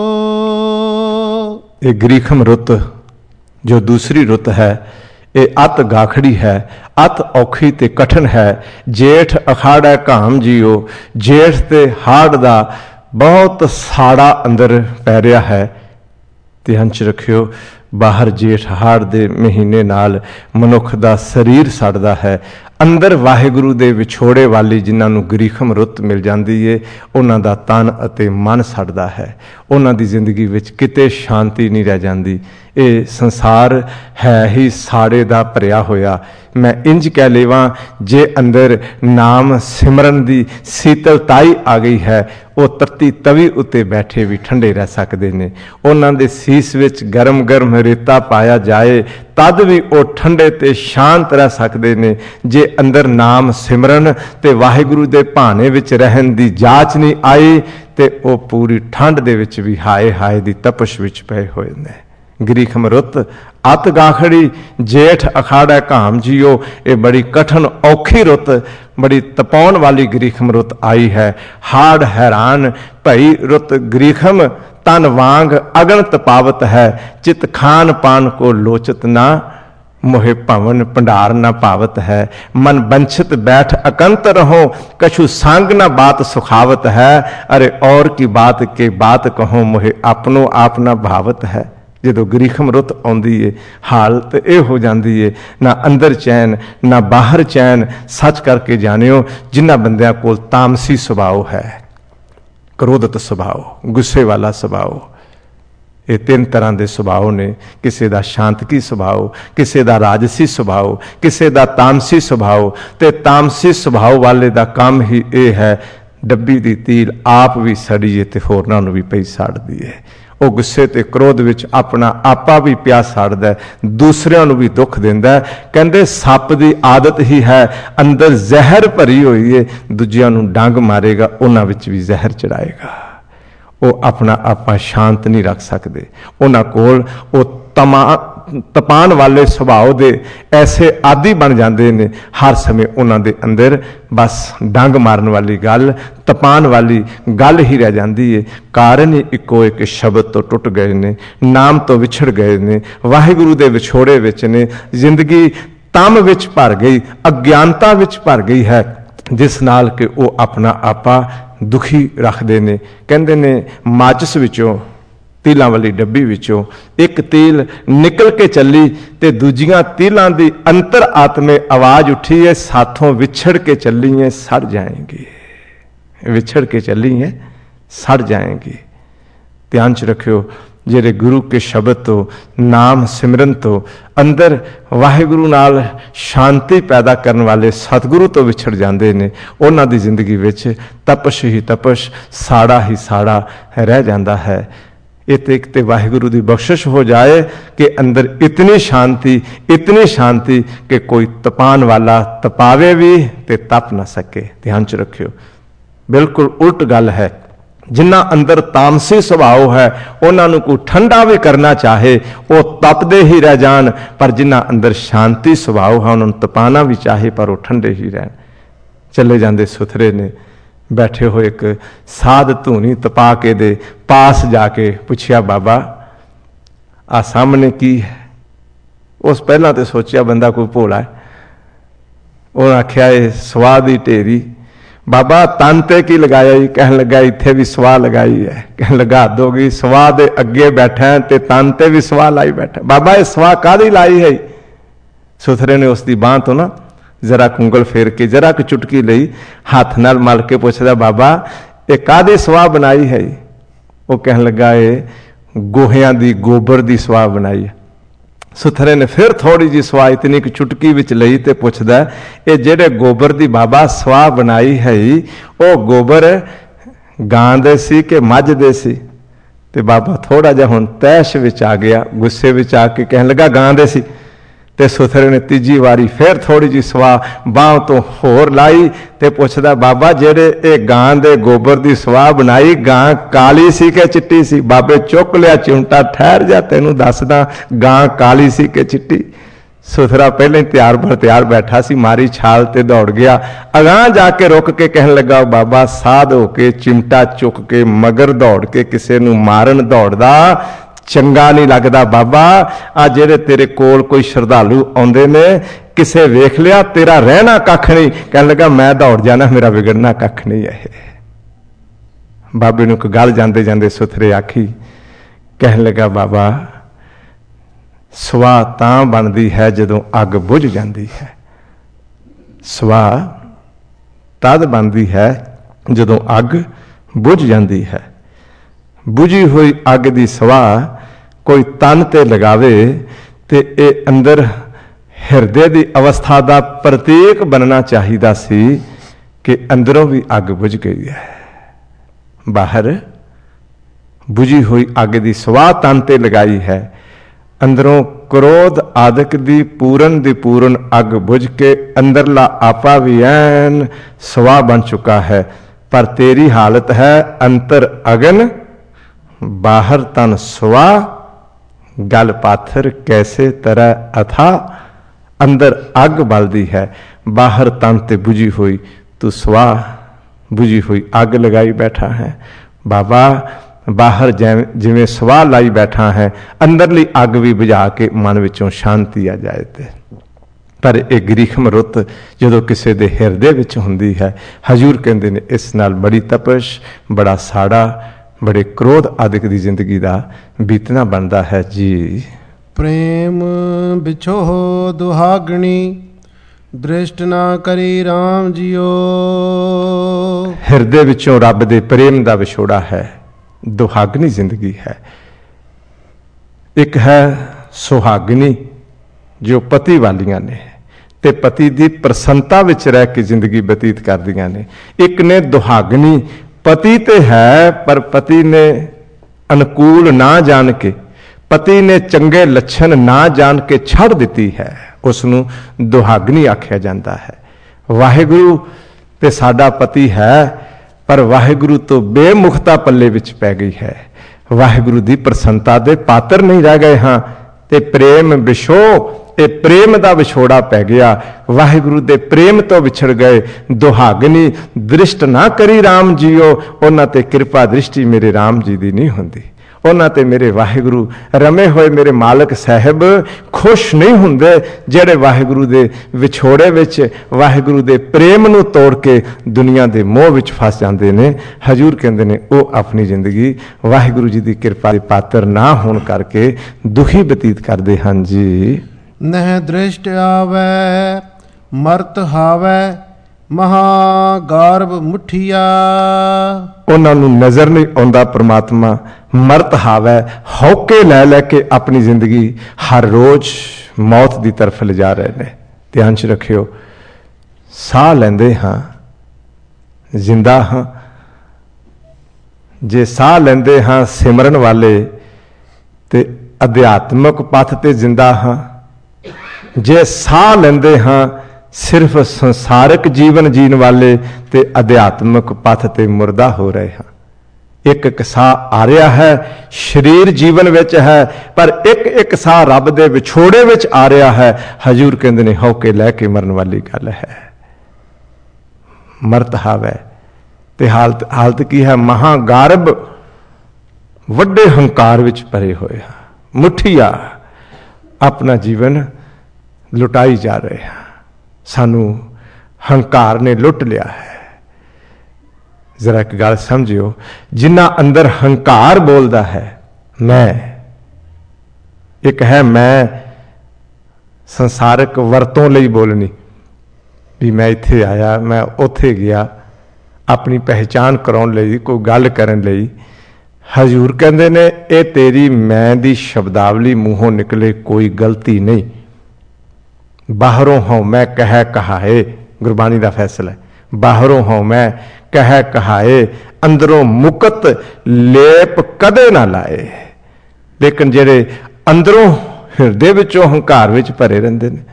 ये गृखम रुत जो दूसरी रुत है, ये अत गाखड़ी है, अत औखी ते कठिन है। जेठ अखाड़ा घाम जियो, जेठ ते हाड़ दा बहुत साड़ा अंदर पै रहा है। ध्यान च रखियो, बाहर जेठ हाड़ दे महीने नाल मनुख दा शरीर सड़दा है, अंदर वाहिगुरु दे विछोड़े वाली जिन्हां नूं गरीखम रुत मिल जाती है, उन्हां दा तन अते मन सड़दा है। उन्हां दी जिंदगी विच किते शांति नहीं रह जाती। ये संसार है ही साड़े दा भरिया होया। मैं इंज कह लेवां, जे अंदर नाम सिमरन दी शीतलताई आ गई है, वो तत्ती तवी उत्ते बैठे भी ठंडे रह सकते हैं। उन्हां दे सीस विच गरम गरम रेता पाया जाए तद भी वो ठंडे ते शांत रह सकते हैं। जे अंदर नाम सिमरन ते वाहिगुरु दे भाने विच रहन दी जाच नहीं आई ते वो पूरी ठंड दे विच भी हाय हाय दी तपश विच पए होए ने। गरीखम रुत अत गाखड़ी, जेठ अखाड़ा घाम जियो। ये बड़ी कठिन औखी रुत, बड़ी तपाउण वाली गरीखम रुत आई है। हाड़ हैरान भई रुत गरीखम, तन वांग अगन तपावत है। चित खान पान को लोचत ना, मोहे भवन भंडार न पावत है। मन बंछित बैठ अकंत रहो, कछु संग न बात सुखावत है। अरे और की बात के बात कहो, मोहे अपनो आप न भावत है। जो गरीखम रुत आउंदी है, हालत ये हो जाती है, ना अंदर चैन ना बाहर चैन। सच करके जानियो, जिन्हां बंदियां कोल तामसी सुभाव है, क्रोधत सुभाव, गुस्से वाला सुभाव, ये 3 तरह के सुभाव ने। किसी का शांतकी सुभाव, किसी का राजसी सुभाव, किसी का तामसी सुभाव। ते तामसी सुभाव वाले का काम ही ये है, डब्बी दी तील आप भी सड़ीए ते होरनां नूं भी पई साड़दी है। वो गुस्से ते क्रोध विच अपना आपा भी पिया साड़दा है, दूसरियां नूं भी दुख दिंदा है। कहंदे सप दी आदत ही है, अंदर जहर भरी हुई है, दूजियां नूं डंग मारेगा, उन्हां विच भी जहर चढ़ाएगा। वो अपना आपा शांत नहीं रख सकते। उन्हां कोल वो ਤਪਾਉਣ ਵਾਲੇ ਸੁਭਾਅ ਦੇ ਐਸੇ ਆਦੀ ਬਣ ਜਾਂਦੇ ਨੇ, ਹਰ ਸਮੇਂ ਉਹਨਾਂ ਦੇ ਅੰਦਰ ਬਸ ਡੰਗ ਮਾਰਨ ਵਾਲੀ ਗੱਲ, ਤਪਾਉਣ ਵਾਲੀ ਗੱਲ ਹੀ ਰਹਿ ਜਾਂਦੀ ਹੈ। ਕਾਰਨ ਹੀ ਇੱਕੋ ਇੱਕ ਸ਼ਬਦ ਤੋਂ ਟੁੱਟ ਗਏ ਨੇ, ਨਾਮ ਤੋਂ ਵਿਛੜ ਗਏ ਨੇ, ਵਾਹਿਗੁਰੂ ਦੇ ਵਿਛੋੜੇ ਵਿੱਚ ਨੇ। ਜ਼ਿੰਦਗੀ ਤਮ ਵਿੱਚ ਭਰ ਗਈ, ਅਗਿਆਨਤਾ ਵਿੱਚ ਭਰ ਗਈ ਹੈ, ਜਿਸ ਨਾਲ ਕਿ ਉਹ ਆਪਣਾ ਆਪਾ ਦੁਖੀ ਰੱਖਦੇ ਨੇ। ਕਹਿੰਦੇ ਨੇ ਮਾਚਿਸ ਵਿੱਚੋਂ, ਤੀਲਾਂ ਵਾਲੀ ਡੱਬੀ ਵਿੱਚੋਂ ਇੱਕ ਤੀਲ ਨਿਕਲ ਕੇ ਚੱਲੀ ਤੇ ਦੂਜੀਆਂ ਤੀਲਾਂ ਦੀ ਅੰਤਰ ਆਤਮੇ ਆਵਾਜ਼ ਉੱਠੀ ਹੈ, ਸਾਥੋਂ ਵਿਛੜ ਕੇ ਚੱਲੀ ਹੈ ਸੜ ਜਾਏਗੀ, ਵਿਛੜ ਕੇ ਚੱਲੀ ਹੈ ਸੜ ਜਾਏਗੀ। ਧਿਆਨ ਚ ਰੱਖਿਓ, ਜਿਹੜੇ ਗੁਰੂ ਕੇ ਸ਼ਬਦ ਤੋਂ, ਨਾਮ ਸਿਮਰਨ ਤੋਂ, ਅੰਦਰ ਵਾਹਿਗੁਰੂ ਨਾਲ ਸ਼ਾਂਤੀ ਪੈਦਾ ਕਰਨ ਵਾਲੇ ਸਤਿਗੁਰੂ ਤੋਂ ਵਿਛੜ ਜਾਂਦੇ ਨੇ, ਉਹਨਾਂ ਦੀ ਜ਼ਿੰਦਗੀ ਵਿੱਚ ਤਪਸ਼ ਹੀ ਤਪਸ਼, ਸਾੜਾ ਹੀ ਸਾੜਾ ਰਹਿ ਜਾਂਦਾ ਹੈ। ਇੱਕ ਤੇ ਵਾਹਿਗੁਰੂ ਦੀ ਬਖਸ਼ਿਸ਼ ਹੋ ਜਾਏ ਕਿ ਅੰਦਰ ਇਤਨੀ ਸ਼ਾਂਤੀ ਕਿ ਕੋਈ ਤਪਾਉਣ ਵਾਲਾ ਤਪਾਵੇ ਵੀ ਤੇ ਤਪ ਨਾ ਸਕੇ। ਧਿਆਨ ਚ ਰੱਖਿਓ, ਬਿਲਕੁਲ ਉਲਟ ਗੱਲ ਹੈ। ਜਿਨ੍ਹਾਂ ਅੰਦਰ ਤਾਮਸੀ ਸੁਭਾਅ ਹੈ, ਉਹਨਾਂ ਨੂੰ ਕੋਈ ਠੰਡਾ ਵੀ ਕਰਨਾ ਚਾਹੇ ਉਹ ਤਪਦੇ ਹੀ ਰਹਿ ਜਾਣ, ਪਰ ਜਿਨ੍ਹਾਂ ਅੰਦਰ ਸ਼ਾਂਤੀ ਸੁਭਾਅ ਹੈ ਉਹਨਾਂ ਨੂੰ ਤਪਾਣਾ ਵੀ ਚਾਹੇ ਪਰ ਉਹ ਠੰਡੇ ਹੀ ਰਹਿਣ। ਚੱਲੇ ਜਾਂਦੇ ਸੁਥਰੇ ਨੇ, ਬੈਠੇ ਹੋਏ ਇੱਕ ਸਾਧ ਧੂਣੀ ਤਪਾ ਕੇ ਦੇ ਪਾਸ ਜਾ ਕੇ ਪੁੱਛਿਆ, ਬਾਬਾ ਆ ਸਾਹਮਣੇ ਕੀ ਹੈ? ਉਸ ਪਹਿਲਾਂ ਤੇ ਸੋਚਿਆ ਬੰਦਾ ਕੋਈ ਭੋਲਾ ਹੈ। ਉਹ ਆਖਿਆ ਇਹ ਸਵਾਹ ਦੀ ਢੇਰੀ। ਬਾਬਾ ਤਨ ਤੇ ਕੀ ਲਗਾਇਆ ਜੀ? ਕਹਿਣ ਲੱਗਾ ਇੱਥੇ ਵੀ ਸਵਾਹ ਲਗਾਈ ਹੈ। ਕਹਿਣ ਲੱਗਾ ਦੋਗੀ, ਸਵਾਹ ਦੇ ਅੱਗੇ ਬੈਠਾ ਤੇ ਤਨ ਤੇ ਵੀ ਸਵਾਹ ਲਾਈ ਬੈਠਾ। ਬਾਬਾ ਇਹ ਸਵਾਹ ਕਾਹਦੀ ਲਾਈ ਹੈ? ਸੁਥਰੇ ਨੇ ਉਸ ਦੀ ਬਾਂਹ ਤੋਂ ਨਾ ਜ਼ਰਾ ਉਂਗਲ ਫੇਰ ਕੇ ਜ਼ਰਾ ਕੁ ਚੁਟਕੀ ਲਈ, ਹੱਥ ਨਾਲ ਮਲ ਕੇ ਪੁੱਛਦਾ, ਬਾਬਾ ਇਹ ਕਾਹਦੀ ਸਵਾਹ ਬਣਾਈ ਹੈ? ਉਹ ਕਹਿਣ ਲੱਗਾ ਇਹ ਗੋਹਿਆਂ ਦੀ, ਗੋਬਰ ਦੀ ਸਵਾਹ ਬਣਾਈ ਹੈ। ਸੁਥਰੇ ਨੇ ਫਿਰ ਥੋੜੀ ਜਿਹੀ ਸਵਾਹ ਇਤਨੀ ਕਿ ਚੁਟਕੀ ਵਿੱਚ ਲਈ ਤੇ ਪੁੱਛਦਾ, ਇਹ ਜਿਹੜੇ ਗੋਬਰ ਦੀ ਬਾਬਾ ਸਵਾਹ ਬਣਾਈ ਹੈ ਉਹ ਗੋਬਰ ਗਾਂ ਦੇ ਸੀ ਕਿ ਮੱਝ ਦੇ ਸੀ? ਤੇ ਬਾਬਾ ਥੋੜਾ ਜਿਹਾ ਹੁਣ ਤੈਸ਼ ਵਿੱਚ ਆ ਗਿਆ, ਗੁੱਸੇ ਵਿੱਚ ਆ ਕੇ ਕਹਿਣ ਲੱਗਾ ਗਾਂ ਦੇ ਸੀ। ਤੇ ਸੁਥਰੇ ਨੇ ਤੀਜੀ ਵਾਰੀ ਫਿਰ ਥੋੜੀ ਜਿਹੀ ਸਵਾਹ ਬਾਂਹ ਤੋਂ ਹੋਰ ਲਾਈ ਤੇ ਪੁੱਛਦਾ, ਬਾਬਾ ਜਿਹੜੇ ਇਹ ਗਾਂ ਦੇ ਗੋਬਰ ਦੀ ਸਵਾਹ ਬਣਾਈ, ਗਾਂ ਕਾਲੀ ਸੀ ਕਿ ਚਿੱਟੀ ਸੀ? ਬਾਬੇ ਚੁੱਕ ਲਿਆ ਚਿਮਟਾ, ਠਹਿਰ ਜਾ ਤੈਨੂੰ ਦੱਸਦਾ, ਗਾਂ ਕਾਲੀ ਸੀ ਕਿ ਚਿੱਟੀ? ਸੁਥਰਾ ਪਹਿਲਾਂ ਹੀ ਤਿਆਰ ਬੈਠਾ ਸੀ, ਮਾਰੀ ਛਾਲ ਤੇ ਦੌੜ ਗਿਆ। ਅਗਾਂਹ ਜਾ ਕੇ ਰੁਕ ਕੇ ਕਹਿਣ ਲੱਗਾ, ਬਾਬਾ ਸਾਧ ਹੋ ਕੇ ਚਿਮਟਾ ਚੁੱਕ ਕੇ ਮਗਰ ਦੌੜ ਕੇ ਕਿਸੇ ਨੂੰ ਮਾਰਨ ਦੌੜਦਾ ਚੰਗਾ ਨਹੀਂ ਲੱਗਦਾ। ਬਾਬਾ ਆ ਜਿਹੜੇ ਤੇਰੇ ਕੋਲ ਕੋਈ ਸ਼ਰਧਾਲੂ ਆਉਂਦੇ ਨੇ, ਕਿਸੇ ਵੇਖ ਲਿਆ ਤੇਰਾ ਰਹਿਣਾ ਕੱਖ ਨਹੀਂ। ਕਹਿਣ ਲੱਗਾ ਮੈਂ ਦੌੜ ਜਾਣਾ, ਮੇਰਾ ਵਿਗੜਨਾ ਕੱਖ ਨਹੀਂ ਹੈ। ਬਾਬੇ ਨੂੰ ਇੱਕ ਗੱਲ ਜਾਂਦੇ ਜਾਂਦੇ ਸੁਥਰੇ ਆਖੀ, ਕਹਿਣ ਲੱਗਾ, ਬਾਬਾ ਸਵਾਹ ਤਾਂ ਬਣਦੀ ਹੈ ਜਦੋਂ ਅੱਗ ਬੁਝ ਜਾਂਦੀ ਹੈ। ਸਵਾਹ ਤਦ ਬਣਦੀ ਹੈ ਜਦੋਂ ਅੱਗ ਬੁਝ ਜਾਂਦੀ ਹੈ। ਬੁਝੀ ਹੋਈ ਅੱਗ ਦੀ ਸਵਾਹ ਕੋਈ ਤਨ ਤੇ ਲਗਾਵੇ ਤੇ ਇਹ ਅੰਦਰ ਹਿਰਦੇ ਦੀ ਅਵਸਥਾ ਦਾ ਪ੍ਰਤੀਕ ਬਣਨਾ ਚਾਹੀਦਾ ਸੀ ਕਿ ਅੰਦਰੋਂ ਵੀ ਅੱਗ ਬੁਝ ਗਈ ਹੈ। ਬਾਹਰ ਬੁਝੀ ਹੋਈ ਅੱਗ ਦੀ ਸਵਾਹ ਤਨ ਤੇ ਲਗਾਈ ਹੈ, ਅੰਦਰੋਂ ਕ੍ਰੋਧ ਆਦਿਕ ਦੀ ਪੂਰਨ ਅੱਗ ਬੁਝ ਕੇ ਅੰਦਰਲਾ ਆਪਾ ਵੀ ਐਨ ਸਵਾਹ ਬਣ ਚੁੱਕਾ ਹੈ। ਪਰ ਤੇਰੀ ਹਾਲਤ ਹੈ ਅੰਤਰ ਅਗਨ ਬਾਹਰ ਤਨ ਸਵਾਹ, ਗਲ ਪਾਥਰ ਕੈਸੇ ਤਰ੍ਹਾਂ ਅਥਾ। ਅੰਦਰ ਅੱਗ ਬਲਦੀ ਹੈ, ਬਾਹਰ ਤਨ ਤੇ ਬੁਝੀ ਹੋਈ ਤੂੰ ਸਵਾਹ, ਬੁਝੀ ਹੋਈ ਅੱਗ ਲਗਾਈ ਬੈਠਾ ਹੈ। ਬਾਬਾ ਬਾਹਰ ਜਿਵੇਂ ਸਵਾਹ ਲਾਈ ਬੈਠਾ ਹੈ, ਅੰਦਰਲੀ ਅੱਗ ਵੀ ਬੁਝਾ ਕੇ ਮਨ ਵਿੱਚੋਂ ਸ਼ਾਂਤੀ ਆ ਜਾਏ। ਤੇ ਪਰ ਇਹ ਗ੍ਰੀਖਮ ਰੁੱਤ ਜਦੋਂ ਕਿਸੇ ਦੇ ਹਿਰਦੇ ਵਿੱਚ ਹੁੰਦੀ ਹੈ, ਹਜ਼ੂਰ ਕਹਿੰਦੇ ਨੇ ਇਸ ਨਾਲ ਬੜੀ ਤਪਸ਼, ਬੜਾ ਸਾੜਾ, ਬੜੇ ਕ੍ਰੋਧ ਆਦਿਕ ਦੀ ਜ਼ਿੰਦਗੀ ਦਾ ਬੀਤਣਾ ਬਣਦਾ ਹੈ। ਜੀ ਪ੍ਰੇਮ ਵਿਛੋਹ ਦੁਹਾਗਣੀ, ਦ੍ਰਿਸ਼ਟ ਨਾ ਕਰੀ ਰਾਮ ਜੀਓ। ਹਿਰਦੇ ਵਿੱਚੋਂ ਰੱਬ ਦੇ ਪ੍ਰੇਮ ਦਾ ਵਿਛੋੜਾ ਹੈ, ਦੁਹਾਗਣੀ ਜ਼ਿੰਦਗੀ ਹੈ। ਇੱਕ ਹੈ ਸੁਹਾਗਣੀ ਜੋ ਪਤੀ ਵਾਲੀਆਂ ਨੇ ਤੇ ਪਤੀ ਦੀ ਪ੍ਰਸੰਨਤਾ ਵਿੱਚ ਰਹਿ ਕੇ ਜ਼ਿੰਦਗੀ ਬਤੀਤ ਕਰਦੀਆਂ ਨੇ। ਇੱਕ ਨੇ ਦੁਹਾਗਣੀ, ਪਤੀ ਤੇ ਹੈ ਪਰ ਪਤੀ ਨੇ ਅਨੁਕੂਲ ਨਾ ਜਾਣ ਕੇ, ਪਤੀ ਨੇ ਚੰਗੇ ਲੱਛਣ ਨਾ ਜਾਣ ਕੇ ਛੱਡ ਦਿੱਤੀ ਹੈ, ਉਸ ਨੂੰ ਦੁਹਾਗਣੀ ਆਖਿਆ ਜਾਂਦਾ ਹੈ। ਵਾਹਿਗੁਰੂ ਤੇ ਸਾਡਾ ਪਤੀ ਹੈ ਪਰ ਵਾਹਿਗੁਰੂ ਤੋਂ ਬੇਮੁਖਤਾ ਪੱਲੇ ਵਿੱਚ ਪੈ ਗਈ ਹੈ। ਵਾਹਿਗੁਰੂ ਦੀ ਪ੍ਰਸੰਨਤਾ ਦੇ ਪਾਤਰ ਨਹੀਂ ਰਹਿ ਗਏ ਹਾਂ। ਤੇ ਪ੍ਰੇਮ ਵਿਛੋ, ਇਹ ਪ੍ਰੇਮ ਦਾ ਵਿਛੋੜਾ ਪੈ ਗਿਆ। ਵਾਹਿਗੁਰੂ ਦੇ ਪ੍ਰੇਮ ਤੋਂ ਵਿਛੜ ਗਏ। ਦੁਹਾਗਣੀ ਦ੍ਰਿਸ਼ਟ ਨਾ ਕਰੀ ਰਾਮ ਜੀਓ, ਉਹਨਾਂ ਤੇ ਕਿਰਪਾ ਦ੍ਰਿਸ਼ਟੀ ਮੇਰੇ ਰਾਮ ਜੀ ਦੀ ਨਹੀਂ ਹੁੰਦੀ। ਉਹਨਾਂ ਤੇ ਮੇਰੇ ਵਾਹਿਗੁਰੂ ਰਮੇ ਹੋਏ ਮੇਰੇ ਮਾਲਕ ਸਾਹਿਬ ਖੁਸ਼ ਨਹੀਂ ਹੁੰਦੇ, ਜਿਹੜੇ ਵਾਹਿਗੁਰੂ ਦੇ ਵਿਛੋੜੇ ਵਿੱਚ ਵਾਹਿਗੁਰੂ ਦੇ ਪ੍ਰੇਮ ਨੂੰ ਤੋੜ ਕੇ ਦੁਨੀਆ ਦੇ ਮੋਹ ਵਿੱਚ ਫਸ ਜਾਂਦੇ ਨੇ। ਹਜ਼ੂਰ ਕਹਿੰਦੇ ਨੇ ਉਹ ਆਪਣੀ ਜ਼ਿੰਦਗੀ ਵਾਹਿਗੁਰੂ ਜੀ ਦੀ ਕਿਰਪਾ ਦੇ ਪਾਤਰ ਨਾ ਹੋਣ ਕਰਕੇ ਦੁਖੀ ਬਤੀਤ ਕਰਦੇ ਹਨ ਜੀ। ਨਹਿ ਦ੍ਰਿਸ਼ਟ ਆਵੈ ਮਰਤ ਹਾਵੈ, ਮਹਾ ਗਾਰਬ ਮੁਠੀਆ। ਉਹਨਾਂ ਨੂੰ ਨਜ਼ਰ ਨਹੀਂ ਆਉਂਦਾ ਪ੍ਰਮਾਤਮਾ। ਮਰਤ ਹਾਵੈ, ਹੌਕੇ ਲੈ ਲੈ ਕੇ ਆਪਣੀ ਜ਼ਿੰਦਗੀ ਹਰ ਰੋਜ਼ ਮੌਤ ਦੀ ਤਰਫ ਲਿਜਾ ਰਹੇ ਨੇ। ਧਿਆਨ 'ਚ ਰੱਖਿਓ, ਸਾਹ ਲੈਂਦੇ ਹਾਂ, ਜ਼ਿੰਦਾ ਹਾਂ। ਜੇ ਸਾਹ ਲੈਂਦੇ ਹਾਂ ਸਿਮਰਨ ਵਾਲੇ ਤੇ ਅਧਿਆਤਮਕ ਪਥ ਤੇ ਜ਼ਿੰਦਾ ਹਾਂ। ਜੇ ਸਾਹ ਲੈਂਦੇ ਹਾਂ ਸਿਰਫ ਸੰਸਾਰਿਕ ਜੀਵਨ ਜੀਣ ਵਾਲੇ ਤੇ ਅਧਿਆਤਮਕ ਪਥ ਤੇ ਮੁਰਦਾ ਹੋ ਰਹੇ ਹਾਂ। ਇੱਕ ਇੱਕ ਸਾਹ ਆ ਰਿਹਾ ਹੈ, ਸਰੀਰ ਜੀਵਨ ਵਿੱਚ ਹੈ, ਪਰ ਇੱਕ ਇੱਕ ਸਾਹ ਰੱਬ ਦੇ ਵਿਛੋੜੇ ਵਿੱਚ ਆ ਰਿਹਾ ਹੈ। ਹਜ਼ੂਰ ਕਹਿੰਦੇ ਨੇ ਹੌਕੇ ਲੈ ਕੇ ਮਰਨ ਵਾਲੀ ਗੱਲ ਹੈ। ਮਰਤ ਹਾਵੈ ਤੇ ਹਾਲਤ ਕੀ ਹੈ? ਮਹਾ ਗਾਰਬ, ਵੱਡੇ ਹੰਕਾਰ ਵਿੱਚ ਭਰੇ ਹੋਏ ਹਾਂ। ਮੁੱਠੀਆ, ਆਪਣਾ ਜੀਵਨ ਲੁਟਾਈ ਜਾ ਰਹੇ ਹਾਂ। ਸਾਨੂੰ ਹੰਕਾਰ ਨੇ ਲੁੱਟ ਲਿਆ ਹੈ। ਜ਼ਰਾ ਇੱਕ ਗੱਲ ਸਮਝਿਓ, ਜਿਨ੍ਹਾਂ ਅੰਦਰ ਹੰਕਾਰ ਬੋਲਦਾ ਹੈ ਮੈਂ, ਇੱਕ ਹੈ ਮੈਂ ਸੰਸਾਰਿਕ ਵਰਤੋਂ ਲਈ ਬੋਲਣੀ, ਵੀ ਮੈਂ ਇੱਥੇ ਆਇਆ, ਮੈਂ ਉੱਥੇ ਗਿਆ, ਆਪਣੀ ਪਹਿਚਾਨ ਕਰਾਉਣ ਲਈ, ਕੋਈ ਗੱਲ ਕਰਨ ਲਈ। ਹਜ਼ੂਰ ਕਹਿੰਦੇ ਨੇ ਇਹ ਤੇਰੀ ਮੈਂ ਦੀ ਸ਼ਬਦਾਵਲੀ ਮੂੰਹੋਂ ਨਿਕਲੇ ਕੋਈ ਗਲਤੀ ਨਹੀਂ। ਬਾਹਰੋਂ ਹਉ ਮੈਂ ਕਹਿ ਕਹਾਏ, ਗੁਰਬਾਣੀ ਦਾ ਫੈਸਲਾ ਹੈ। ਬਾਹਰੋਂ ਹਉ ਮੈਂ ਕਹਿ ਕਹਾਏ, ਅੰਦਰੋਂ ਮੁਕਤ ਲੇਪ ਕਦੇ ਨਾ ਲਾਏ। ਲੇਕਿਨ ਜਿਹੜੇ ਅੰਦਰੋਂ ਹਿਰਦੇ ਵਿੱਚੋਂ ਹੰਕਾਰ ਵਿੱਚ ਭਰੇ ਰਹਿੰਦੇ ਨੇ,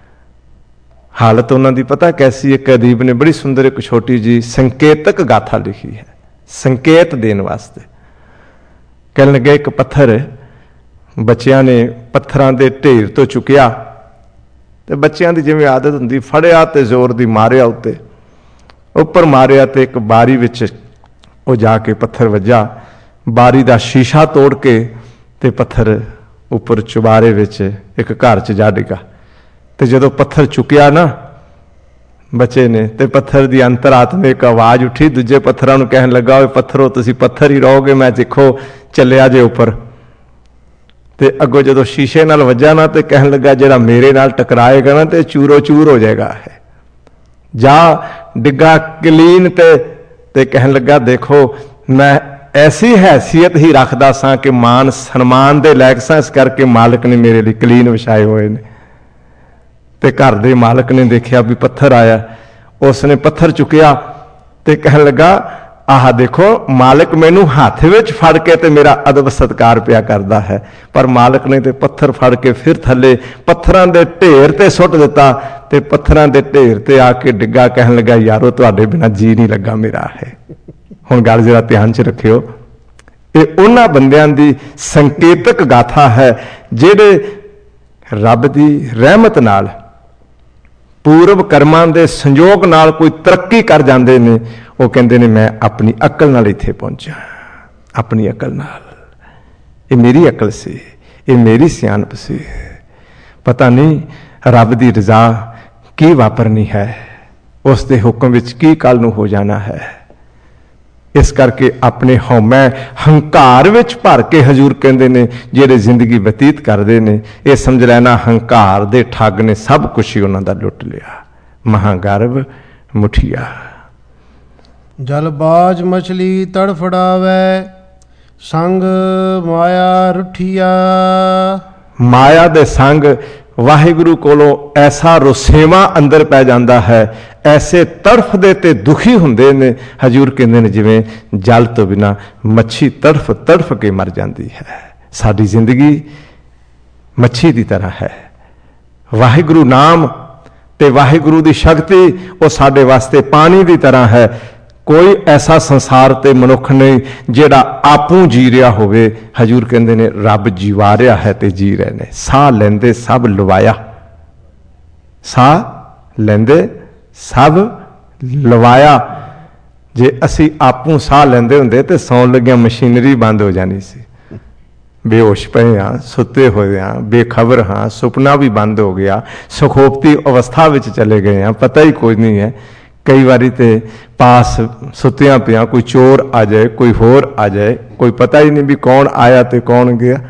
ਹਾਲਤ ਉਹਨਾਂ ਦੀ ਪਤਾ ਕੈਸੀ? ਇੱਕ ਅਦੀਬ ਨੇ ਬੜੀ ਸੁੰਦਰ ਇੱਕ ਛੋਟੀ ਜੀ ਸੰਕੇਤਕ ਗਾਥਾ ਲਿਖੀ ਹੈ, ਸੰਕੇਤ ਦੇਣ ਵਾਸਤੇ। ਕਹਿਣ ਲੱਗੇ ਇੱਕ ਪੱਥਰ ਬੱਚਿਆਂ ਨੇ ਪੱਥਰਾਂ ਦੇ ਢੇਰ ਤੋਂ ਚੁੱਕਿਆ ਤੇ ਬੱਚਿਆਂ ਦੀ ਜਿਵੇਂ ਆਦਤ ਹੁੰਦੀ, ਫੜਿਆ ਤੇ ਜ਼ੋਰ ਦੀ ਮਾਰਿਆ, ਉੱਪਰ ਮਾਰਿਆ ਤੇ ਇੱਕ ਬਾਰੀ ਵਿੱਚ ਉਹ ਜਾ ਕੇ ਪੱਥਰ ਵੱਜਾ। ਬਾਰੀ ਦਾ ਸ਼ੀਸ਼ਾ ਤੋੜ ਕੇ ਤੇ ਪੱਥਰ ਉੱਪਰ ਚੁਬਾਰੇ ਵਿੱਚ ਇੱਕ ਘਰ 'ਚ ਜਾ ਡਿੱਗਾ। ਤੇ ਜਦੋਂ ਪੱਥਰ ਚੁੱਕਿਆ ਨਾ ਬੱਚੇ ਨੇ, ਤੇ ਪੱਥਰ ਦੀ ਅੰਤਰਾਤਮਾ ਇੱਕ ਆਵਾਜ਼ ਉੱਠੀ, ਦੂਜੇ ਪੱਥਰਾਂ ਨੂੰ ਕਹਿਣ ਲੱਗਾ, ਓਏ ਪੱਥਰੋ ਤੁਸੀਂ ਪੱਥਰ ਹੀ ਰਹੋਗੇ, ਮੈਂ ਦੇਖੋ ਚੱਲਿਆ ਜੇ ਉੱਪਰ। ਤੇ ਅੱਗੋਂ ਜਦੋਂ ਸ਼ੀਸ਼ੇ ਨਾਲ ਵੱਜਾ ਨਾ ਤੇ ਕਹਿਣ ਲੱਗਾ ਜਿਹੜਾ ਮੇਰੇ ਨਾਲ ਟਕਰਾਏਗਾ ਨਾ ਤੇ ਚੂਰੋ ਚੂਰ ਹੋ ਜਾਏਗਾ ਹੈ। ਜਾ ਡਿੱਗਾ ਕਲੀਨ ਤੇ ਕਹਿਣ ਲੱਗਾ ਦੇਖੋ ਮੈਂ ਐਸੀ ਹੈਸੀਅਤ ਹੀ ਰੱਖਦਾ ਸਾਂ ਕਿ ਮਾਨ ਸਨਮਾਨ ਦੇ ਲਾਇਕ ਸਾਂ, ਇਸ ਕਰਕੇ ਮਾਲਕ ਨੇ ਮੇਰੇ ਲਈ ਕਲੀਨ ਵਿਛਾਏ ਹੋਏ ਨੇ। ਤੇ ਘਰ ਦੇ ਮਾਲਕ ਨੇ ਦੇਖਿਆ ਵੀ ਪੱਥਰ ਆਇਆ, ਉਸਨੇ ਪੱਥਰ ਚੁੱਕਿਆ ਤੇ ਕਹਿਣ ਲੱਗਾ ਆਹ ਦੇਖੋ ਮਾਲਕ ਮੈਨੂੰ ਹੱਥ ਵਿੱਚ ਫੜ ਕੇ ਤੇ ਮੇਰਾ ਅਦਬ ਸਤਿਕਾਰ ਪਿਆ ਕਰਦਾ ਹੈ। ਪਰ ਮਾਲਕ ਨੇ ਤੇ ਪੱਥਰ ਫੜ ਕੇ ਫਿਰ ਥੱਲੇ ਪੱਥਰਾਂ ਦੇ ਢੇਰ ਤੇ ਸੁੱਟ ਦਿੱਤਾ ਤੇ ਪੱਥਰਾਂ ਦੇ ਢੇਰ ਤੇ ਆ ਕੇ ਡਿੱਗਾ। ਕਹਿਣ ਲੱਗਾ ਯਾਰੋ ਤੁਹਾਡੇ ਬਿਨਾਂ ਜੀ ਨਹੀਂ ਲੱਗਾ ਮੇਰਾ ਹੈ। ਹੁਣ ਗੱਲ ਜਰਾ ਧਿਆਨ 'ਚ ਰੱਖਿਓ, ਇਹ ਉਹਨਾਂ ਬੰਦਿਆਂ ਦੀ ਸੰਕੇਤਕ ਗਾਥਾ ਹੈ ਜਿਹੜੇ ਰੱਬ ਦੀ ਰਹਿਮਤ ਨਾਲ, ਪੂਰਵ ਕਰਮਾਂ ਦੇ ਸੰਯੋਗ ਨਾਲ ਕੋਈ ਤਰੱਕੀ ਕਰ ਜਾਂਦੇ ਨੇ। ਉਹ ਕਹਿੰਦੇ ਨੇ ਮੈਂ ਆਪਣੀ ਅਕਲ ਨਾਲ ਇੱਥੇ ਪਹੁੰਚਾ, ਆਪਣੀ ਅਕਲ ਨਾਲ। ਇਹ ਮੇਰੀ ਅਕਲ ਸੀ, ਇਹ ਮੇਰੀ ਸਿਆਣਪ ਸੀ। ਪਤਾ ਨਹੀਂ ਰੱਬ ਦੀ ਰਜ਼ਾ ਕੀ ਵਾਪਰਨੀ ਹੈ, ਉਸ ਦੇ ਹੁਕਮ ਵਿੱਚ ਕੀ ਕੱਲ ਨੂੰ ਹੋ ਜਾਣਾ ਹੈ। ਇਸ ਕਰਕੇ ਆਪਣੇ ਹਉਮੈ ਹੰਕਾਰ ਵਿੱਚ ਭਰ ਕੇ ਹਜ਼ੂਰ ਕਹਿੰਦੇ ਨੇ ਜਿਹੜੇ ਜ਼ਿੰਦਗੀ ਬਤੀਤ ਕਰਦੇ ਨੇ, ਇਹ ਸਮਝ ਲੈਣਾ ਹੰਕਾਰ ਦੇ ਠੱਗ ਨੇ ਸਭ ਕੁਛ ਹੀ ਉਹਨਾਂ ਦਾ ਲੁੱਟ ਲਿਆ। ਮਹਾਗਰਭ ਮੁਠੀਆ। ਜਲਬਾਜ ਮਛਲੀ ਤੜਫੜਾਵੇ, ਸੰਗ ਮਾਇਆ ਰੁਠੀਆ। ਮਾਇਆ ਦੇ ਸੰਗ ਵਾਹਿਗੁਰੂ ਕੋਲੋਂ ਐਸਾ ਰੁਸੇਵਾਂ ਅੰਦਰ ਪੈ ਜਾਂਦਾ ਹੈ, ਐਸੇ ਤੜਫਦੇ ਤੇ ਦੁਖੀ ਹੁੰਦੇ ਨੇ। ਹਜ਼ੂਰ ਕਹਿੰਦੇ ਨੇ ਜਿਵੇਂ ਜਲ ਤੋਂ ਬਿਨਾਂ ਮੱਛੀ ਤੜਫ ਤੜਫ ਕੇ ਮਰ ਜਾਂਦੀ ਹੈ। ਸਾਡੀ ਜ਼ਿੰਦਗੀ ਮੱਛੀ ਦੀ ਤਰ੍ਹਾਂ ਹੈ। ਵਾਹਿਗੁਰੂ ਨਾਮ ਤੇ ਵਾਹਿਗੁਰੂ ਦੀ ਸ਼ਕਤੀ ਉਹ ਸਾਡੇ ਵਾਸਤੇ ਪਾਣੀ ਦੀ ਤਰ੍ਹਾਂ ਹੈ। कोई ऐसा संसार ते मनुख नहीं जिहड़ा आपू जी रहा होवे। हजूर कहंदे ने रब जीवा रहा है ते जी रहे ने। साह लैंदे सब लवाया, साह लैंदे सब लवाया। जे असी आपू साह लैंदे हुंदे ते सौण लग्गिया मशीनरी बंद हो जानी सी। बेहोश पे हाँ, सुते हुए हाँ, बेखबर हाँ, सुपना भी बंद हो गया, सुखोपती अवस्था में चले गए हैं, पता ही कोई नहीं है। कई बारी तो पास सुत्तिया पिया कोई चोर आ जाए, कोई होर आ जाए, कोई पता ही नहीं भी कौन आया तो कौन गया।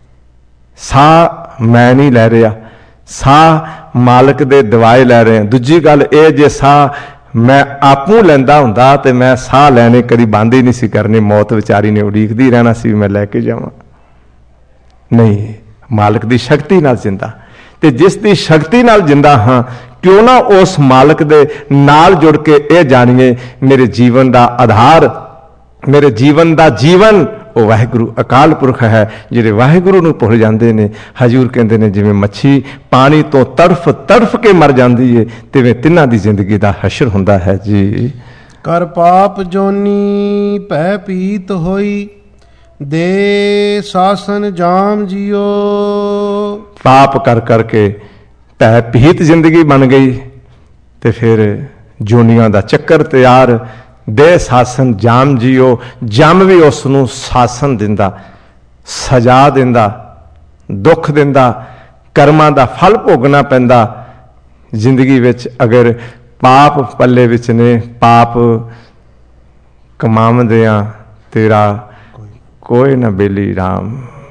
साह मैं नहीं लै रहा, साह मालक दे दवाए लै रहे हैं। दूजी गल ये जे साह मैं आपू लैंदा हुंदा ते मैं साह लैने कभी बंद ही नहीं सी करनी। मौत विचारी ने उड़ीकदी रहना सी मैं लैके जावां। नहीं, मालक दी शक्ति नाल जिंदा, ते जिस दी शक्ति नाल जिंदा हाँ, क्यों ना उस मालक दे नाल जुड़ के यह जानिए मेरे जीवन का आधार, मेरे जीवन का जीवन वो वाहिगुरु अकाल पुरख है। जिहड़े वाहिगुरु नूं भुल जाते हैं, हजूर कहते हैं जिवें मच्छी पानी तो तड़फ तड़फ के मर जाती है, तिवें तिन्हां दी जिंदगी का हशर हुंदा है जी। कर पाप जोनी भै पीत होई, दे शासन जाम जियो। पाप कर करके भै भीत जिंदगी बन गई, तो फिर जोनियां दा चक्कर तैयार। दे शासन जाम जियो, जम भी उसनूं शासन दिंदा, सजा दिंदा, दुख दिंदा, कर्मां दा फल भोगना पैंदा जिंदगी विच। अगर पाप पल्ले विच ने, पाप कमावंदियां तेरा कोई ना बेली राम।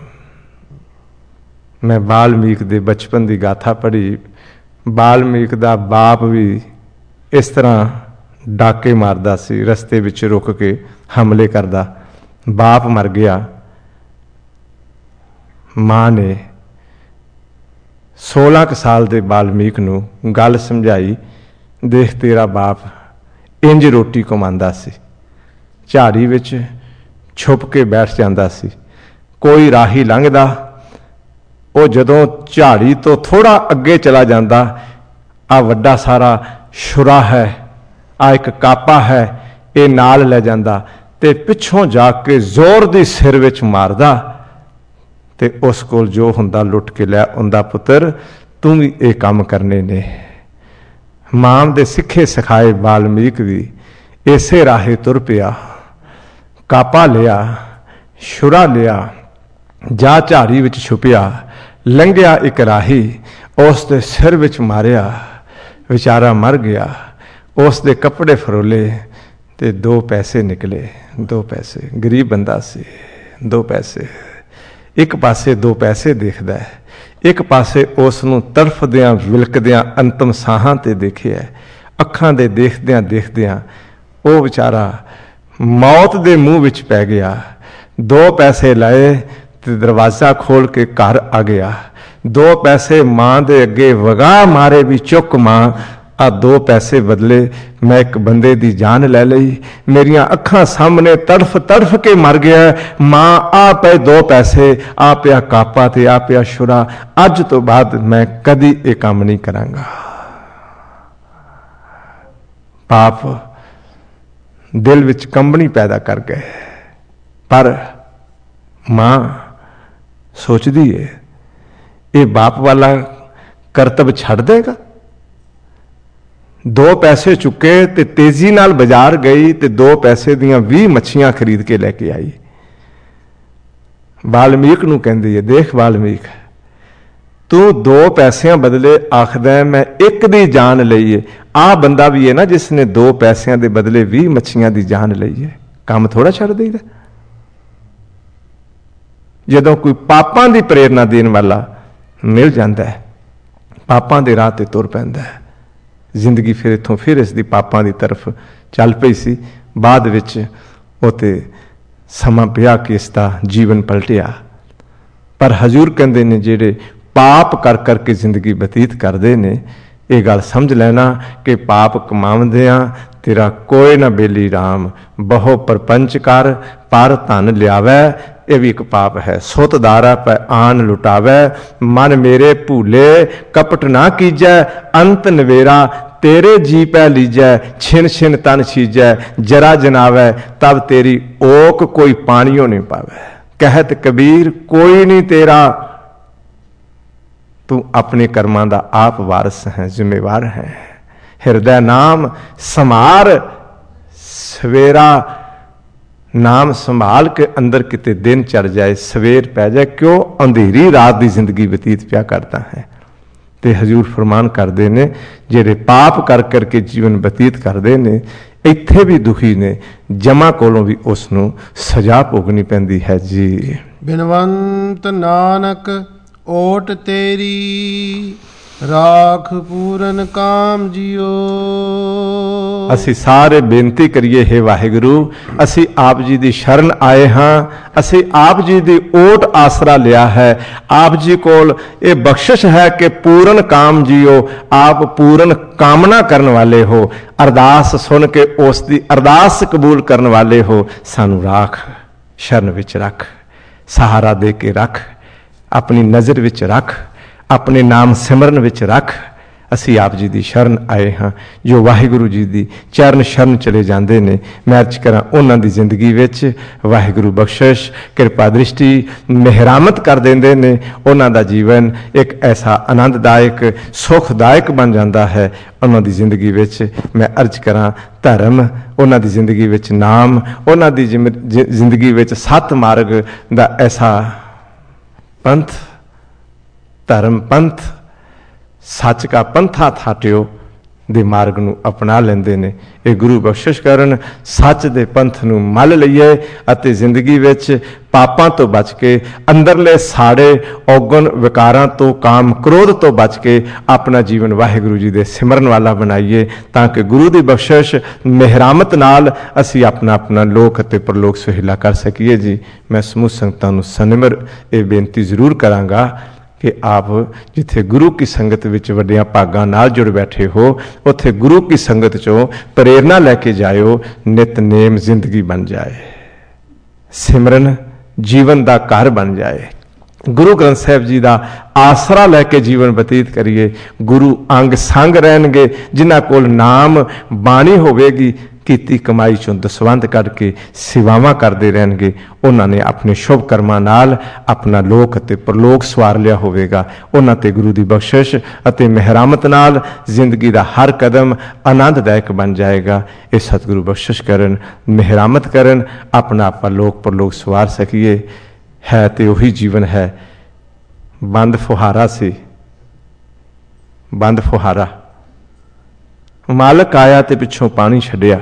मैं वाल्मीक दे बचपन की गाथा पढ़ी। वाल्मीक दा बाप भी इस तरह डाके मारदा सी, रस्ते विच रुक के हमले करदा। बाप मर गया, मां ने 16 साल के वाल्मीक नूं गल समझाई, देख तेरा बाप इंज रोटी कमांदा सी, झाड़ी विच छुप के बैठ जाता सी। कोई राही लंघदा, वो जदों झाड़ी तो थोड़ा अगे चला जाता, आ वड्डा सारा शुरा है, आ एक कापा है, ये नाल ले जाता ते पिछों जाके जोर दी सिर विच मारदा ते उस कोल जो हुंदा लुट के लै आउंदा। पुत्र तू भी ये काम करने ने। मां दे सिखे सिखाए वाल्मीक भी इसे राहे तुर पिया, कापा लिया, शुरा लिया, जा झाड़ी विच छुपिया, लंघिया एक राही, उस दे सिर विच मारिया, बेचारा मर गया। उस दे कपड़े फरोले ते 2 पैसे निकले। 2 पैसे, गरीब बंदा सी, 2 पैसे। एक पासे 2 पैसे देखदा है, एक पासे उस नूं तड़फदियां विलकदियां अंतम साहां ते देखिया। अखां दे देखदियां देखदियां वो बेचारा मौत दे मुंह विच पै गया। 2 पैसे लाए ते दरवाजा खोल के घर आ गया। 2 पैसे मां दे अगे वगाह मारे भी चुक मां, आ 2 पैसे बदले मैं एक बंदे दी जान ले लई। मेरियां अखां सामने तड़फ तड़फ के मर गया। मां आ पे 2 पैसे, आ पिया कापा ते आ पिया शुरा। अज तो बाद मैं कदी ये काम नहीं करांगा। पाप दिल विच कंबनी पैदा कर गए। पर मां सोचती है ये बाप वाला करतब छड़ देगा। 2 पैसे चुके ते तेजी नाल बाजार गई ते 2 पैसे दियां 20 मच्छियां खरीद के लेके आई। वाल्मीक नूं कहंदी है, देख वाल्मीक तू 2 पैसियां बदले आखदा मैं एक दी जान लई है। आ बंदा भी है ना जिसने 2 पैसियां दे बदले 20 मच्छियां दी जान लई है। काम थोड़ा छड़ देगा। जदों कोई पापां दी प्रेरणा देने वाला मिल जाता है, पापां दे राह ते तुर पैंदा है। जिंदगी फिर इत्थों फिर इसदी पापां दी तरफ चल पई सी। बाद विच उते समा पिया कि इसदा जीवन पलटिया। पर हजूर कहंदे ने जिहड़े पाप कर करके जिंदगी बतीत करते ने, ये गल समझ लेना कि पाप कमावंदियां तेरा कोई ना बेली राम। बहु परपंच कर पर धन लियावै, यह भी एक पाप है। सुतदारा पै आन लुटावै, मन मेरे भूले कपट ना कीजै। अंत नवेरा तेरे जी पै लीजै, छिन छिन तन छीजै, जरा जनावै तब तेरी ओक कोई पानियों नहीं पावै। कहत कबीर कोई नहीं तेरा, तू अपने कर्मां दा आप वारस है, जिम्मेवार है। हिरदै नाम समार, सवेरा नाम संभाल के अंदर किते दिन चढ़ जाए, सवेर पै जाए, क्यों अंधेरी रात की जिंदगी बतीत पिया करता है। तो हजूर फरमान करते ने जेड़े पाप कर करके जीवन बतीत करते ने इत्थे भी दुखी ने, जमा कोलों भी उसनों सजा भोगनी पैंदी है जी। बिनवंत नानक ओट तेरी, राख पूरन काम जियो। असी सारे बेनती करिए, हे वाहिगुरु असी आप जी की शरण आए हाँ, असी आप जी की ओट आसरा लिया है। आप जी कोल ये बख्शिश है कि पूरन काम जियो, आप पूरन कामना करने वाले हो, अरदास सुन के उसकी अरदास कबूल करने वाले हो। सानू राख, शरण विच रख, सहारा दे के रख, अपनी नज़र विच रख, अपने नाम सिमरन विच रख। असी आप जी की शरण आए हाँ। जो वाहिगुरु जी की चरण शरण चले जाते हैं, मैं अर्ज करा उन्हों की जिंदगी विच वाहिगुरु बख्शिश कृपा दृष्टि मेहरामत कर देंदे ने। उन्हों का जीवन एक ऐसा आनंददायक सुखदायक बन जाता है। उन्हों की जिंदगी विच मैं अर्ज करा धर्म, उन्हों की जिंदगी विच नाम, उन्हों की जिंदगी विच सत मार्ग का ऐसा पंथ, धर्म पंथ, सच का पंथा थाटियो दे मार्ग नूं अपना लेंदे ने। ये गुरु बख्शिश करन सच दे पंथ नूं मल लईए अते जिंदगी विच पापां तो बच के, अंदरले साड़े औगण विकारां तो, काम क्रोध तो बच के अपना जीवन वाहिगुरु जी दे सिमरन वाला बनाइए, ताकि गुरु दी बख्शिश मेहरामत नाल असी अपना अपना लोक अते परलोक सुहेला कर सकीए जी। मैं समूह संगतां नूं सनिमर ये बेनती जरूर करांगा कि आप जिथे गुरु की संगत विच वड्डियां भागां नाल जुड़ बैठे हो, उत्थे गुरु की संगत चों प्रेरणा लैके जाओ, नितनेम जिंदगी बन जाए, सिमरन जीवन का घर बन जाए, गुरु ग्रंथ साहिब जी का आसरा लैके जीवन बतीत करिए। गुरु अंग संग रहणगे, जिन्हां कोल नाम बाणी होवेगी, कीती कमाई चों दसवंध करके सेवावां करते रहणगे। उन्होंने अपने शुभ कर्मां नाल अपना लोक अते परलोक सवार लिया होवेगा। उन्हां ते गुरु की बख्शिश अते मेहरामत नाल जिंदगी का हर कदम आनंददायक बन जाएगा। ये सतगुरु बख्शिश करन, मेहरामत करन, अपना आपा लोक परलोक सवार सकीए। है तो उही जीवन है, बंद फुहारा से, बंद फुहारा, मालक आया तो पिछों पानी छड्डिया,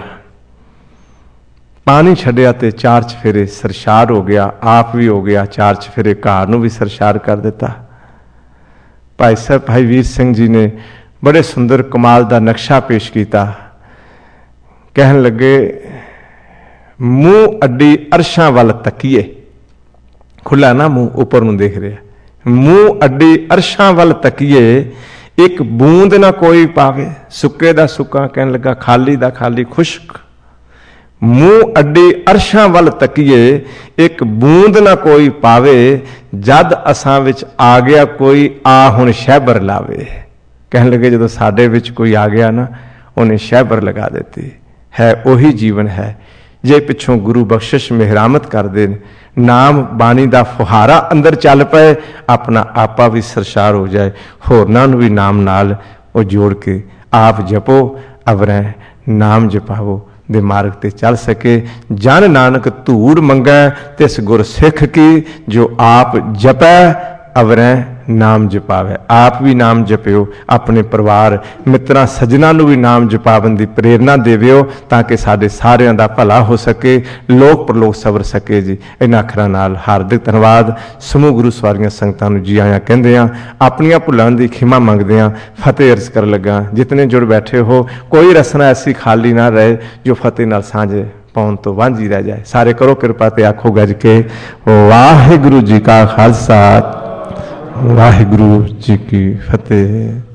पानी छड्डिया तो चार चफेरे सरशार हो गया, आप भी हो गया, चार चफेरे घार नूं भी सरशार कर दिता। भाई साहब भाई वीर सिंह जी ने बड़े सुंदर कमाल का नक्शा पेश किया। कहन लगे मूँह अड्डी अरशां वल तकीए, खुला ना मूँह उपर नूं देख रहा, मूँह अड्डी अरशां वल तकीए, एक बूंद ना कोई पावे, सुके दा सुका, कहन लगा खाली दा खाली खुश्क। मूँह अड्डी अरशां वल तकीए, एक बूंद ना कोई पावे, जद असां विच आ गया कोई, आ हुण शैबर लावे। कहन लगे जो साडे विच कोई आ गया ना, उन्हें शैबर लगा देती है। उही जीवन है जे पिछों गुरु बख्शिश मेहरामत कर दे, नाम बाणी का फुहारा अंदर चल पाए, अपना आपा भी सरशार हो जाए, होरनां नूं भी नाम नाल वो जोड़ के आप जपो, अवरैं नाम जपावो, दे मार्ग ते चल सके। जन नानक धूड़ मंगै तिस गुर सिख की, जो आप जपै अवरैं नाम जपावे। आप भी नाम जपियो, अपने परिवार मित्रां सज्जनां नूं भी नाम जपावन की प्रेरणा देविओ, ताकि साडे सारिਆਂ ਦਾ भला हो सके, लोक परलोक सवर सके जी। इन्हां अखरां नाल हार्दिक धन्यवाद। समूह गुरु सवारियां संगतां नूं जी आयां कहंदिआं, अपणियां भुलां दी खिमा मंगदिआं फतेह अर्ज कर लगा। जितने जुड़ बैठे हो, कोई रसना ऐसी खाली ना रहे जो फतेह नाल सांझे पाउण तो वांझी रह जाए। सारे करो किरपा ते आखो गज के वाहिगुरू जी का खालसा, वाहिगुरू जी की फतेह।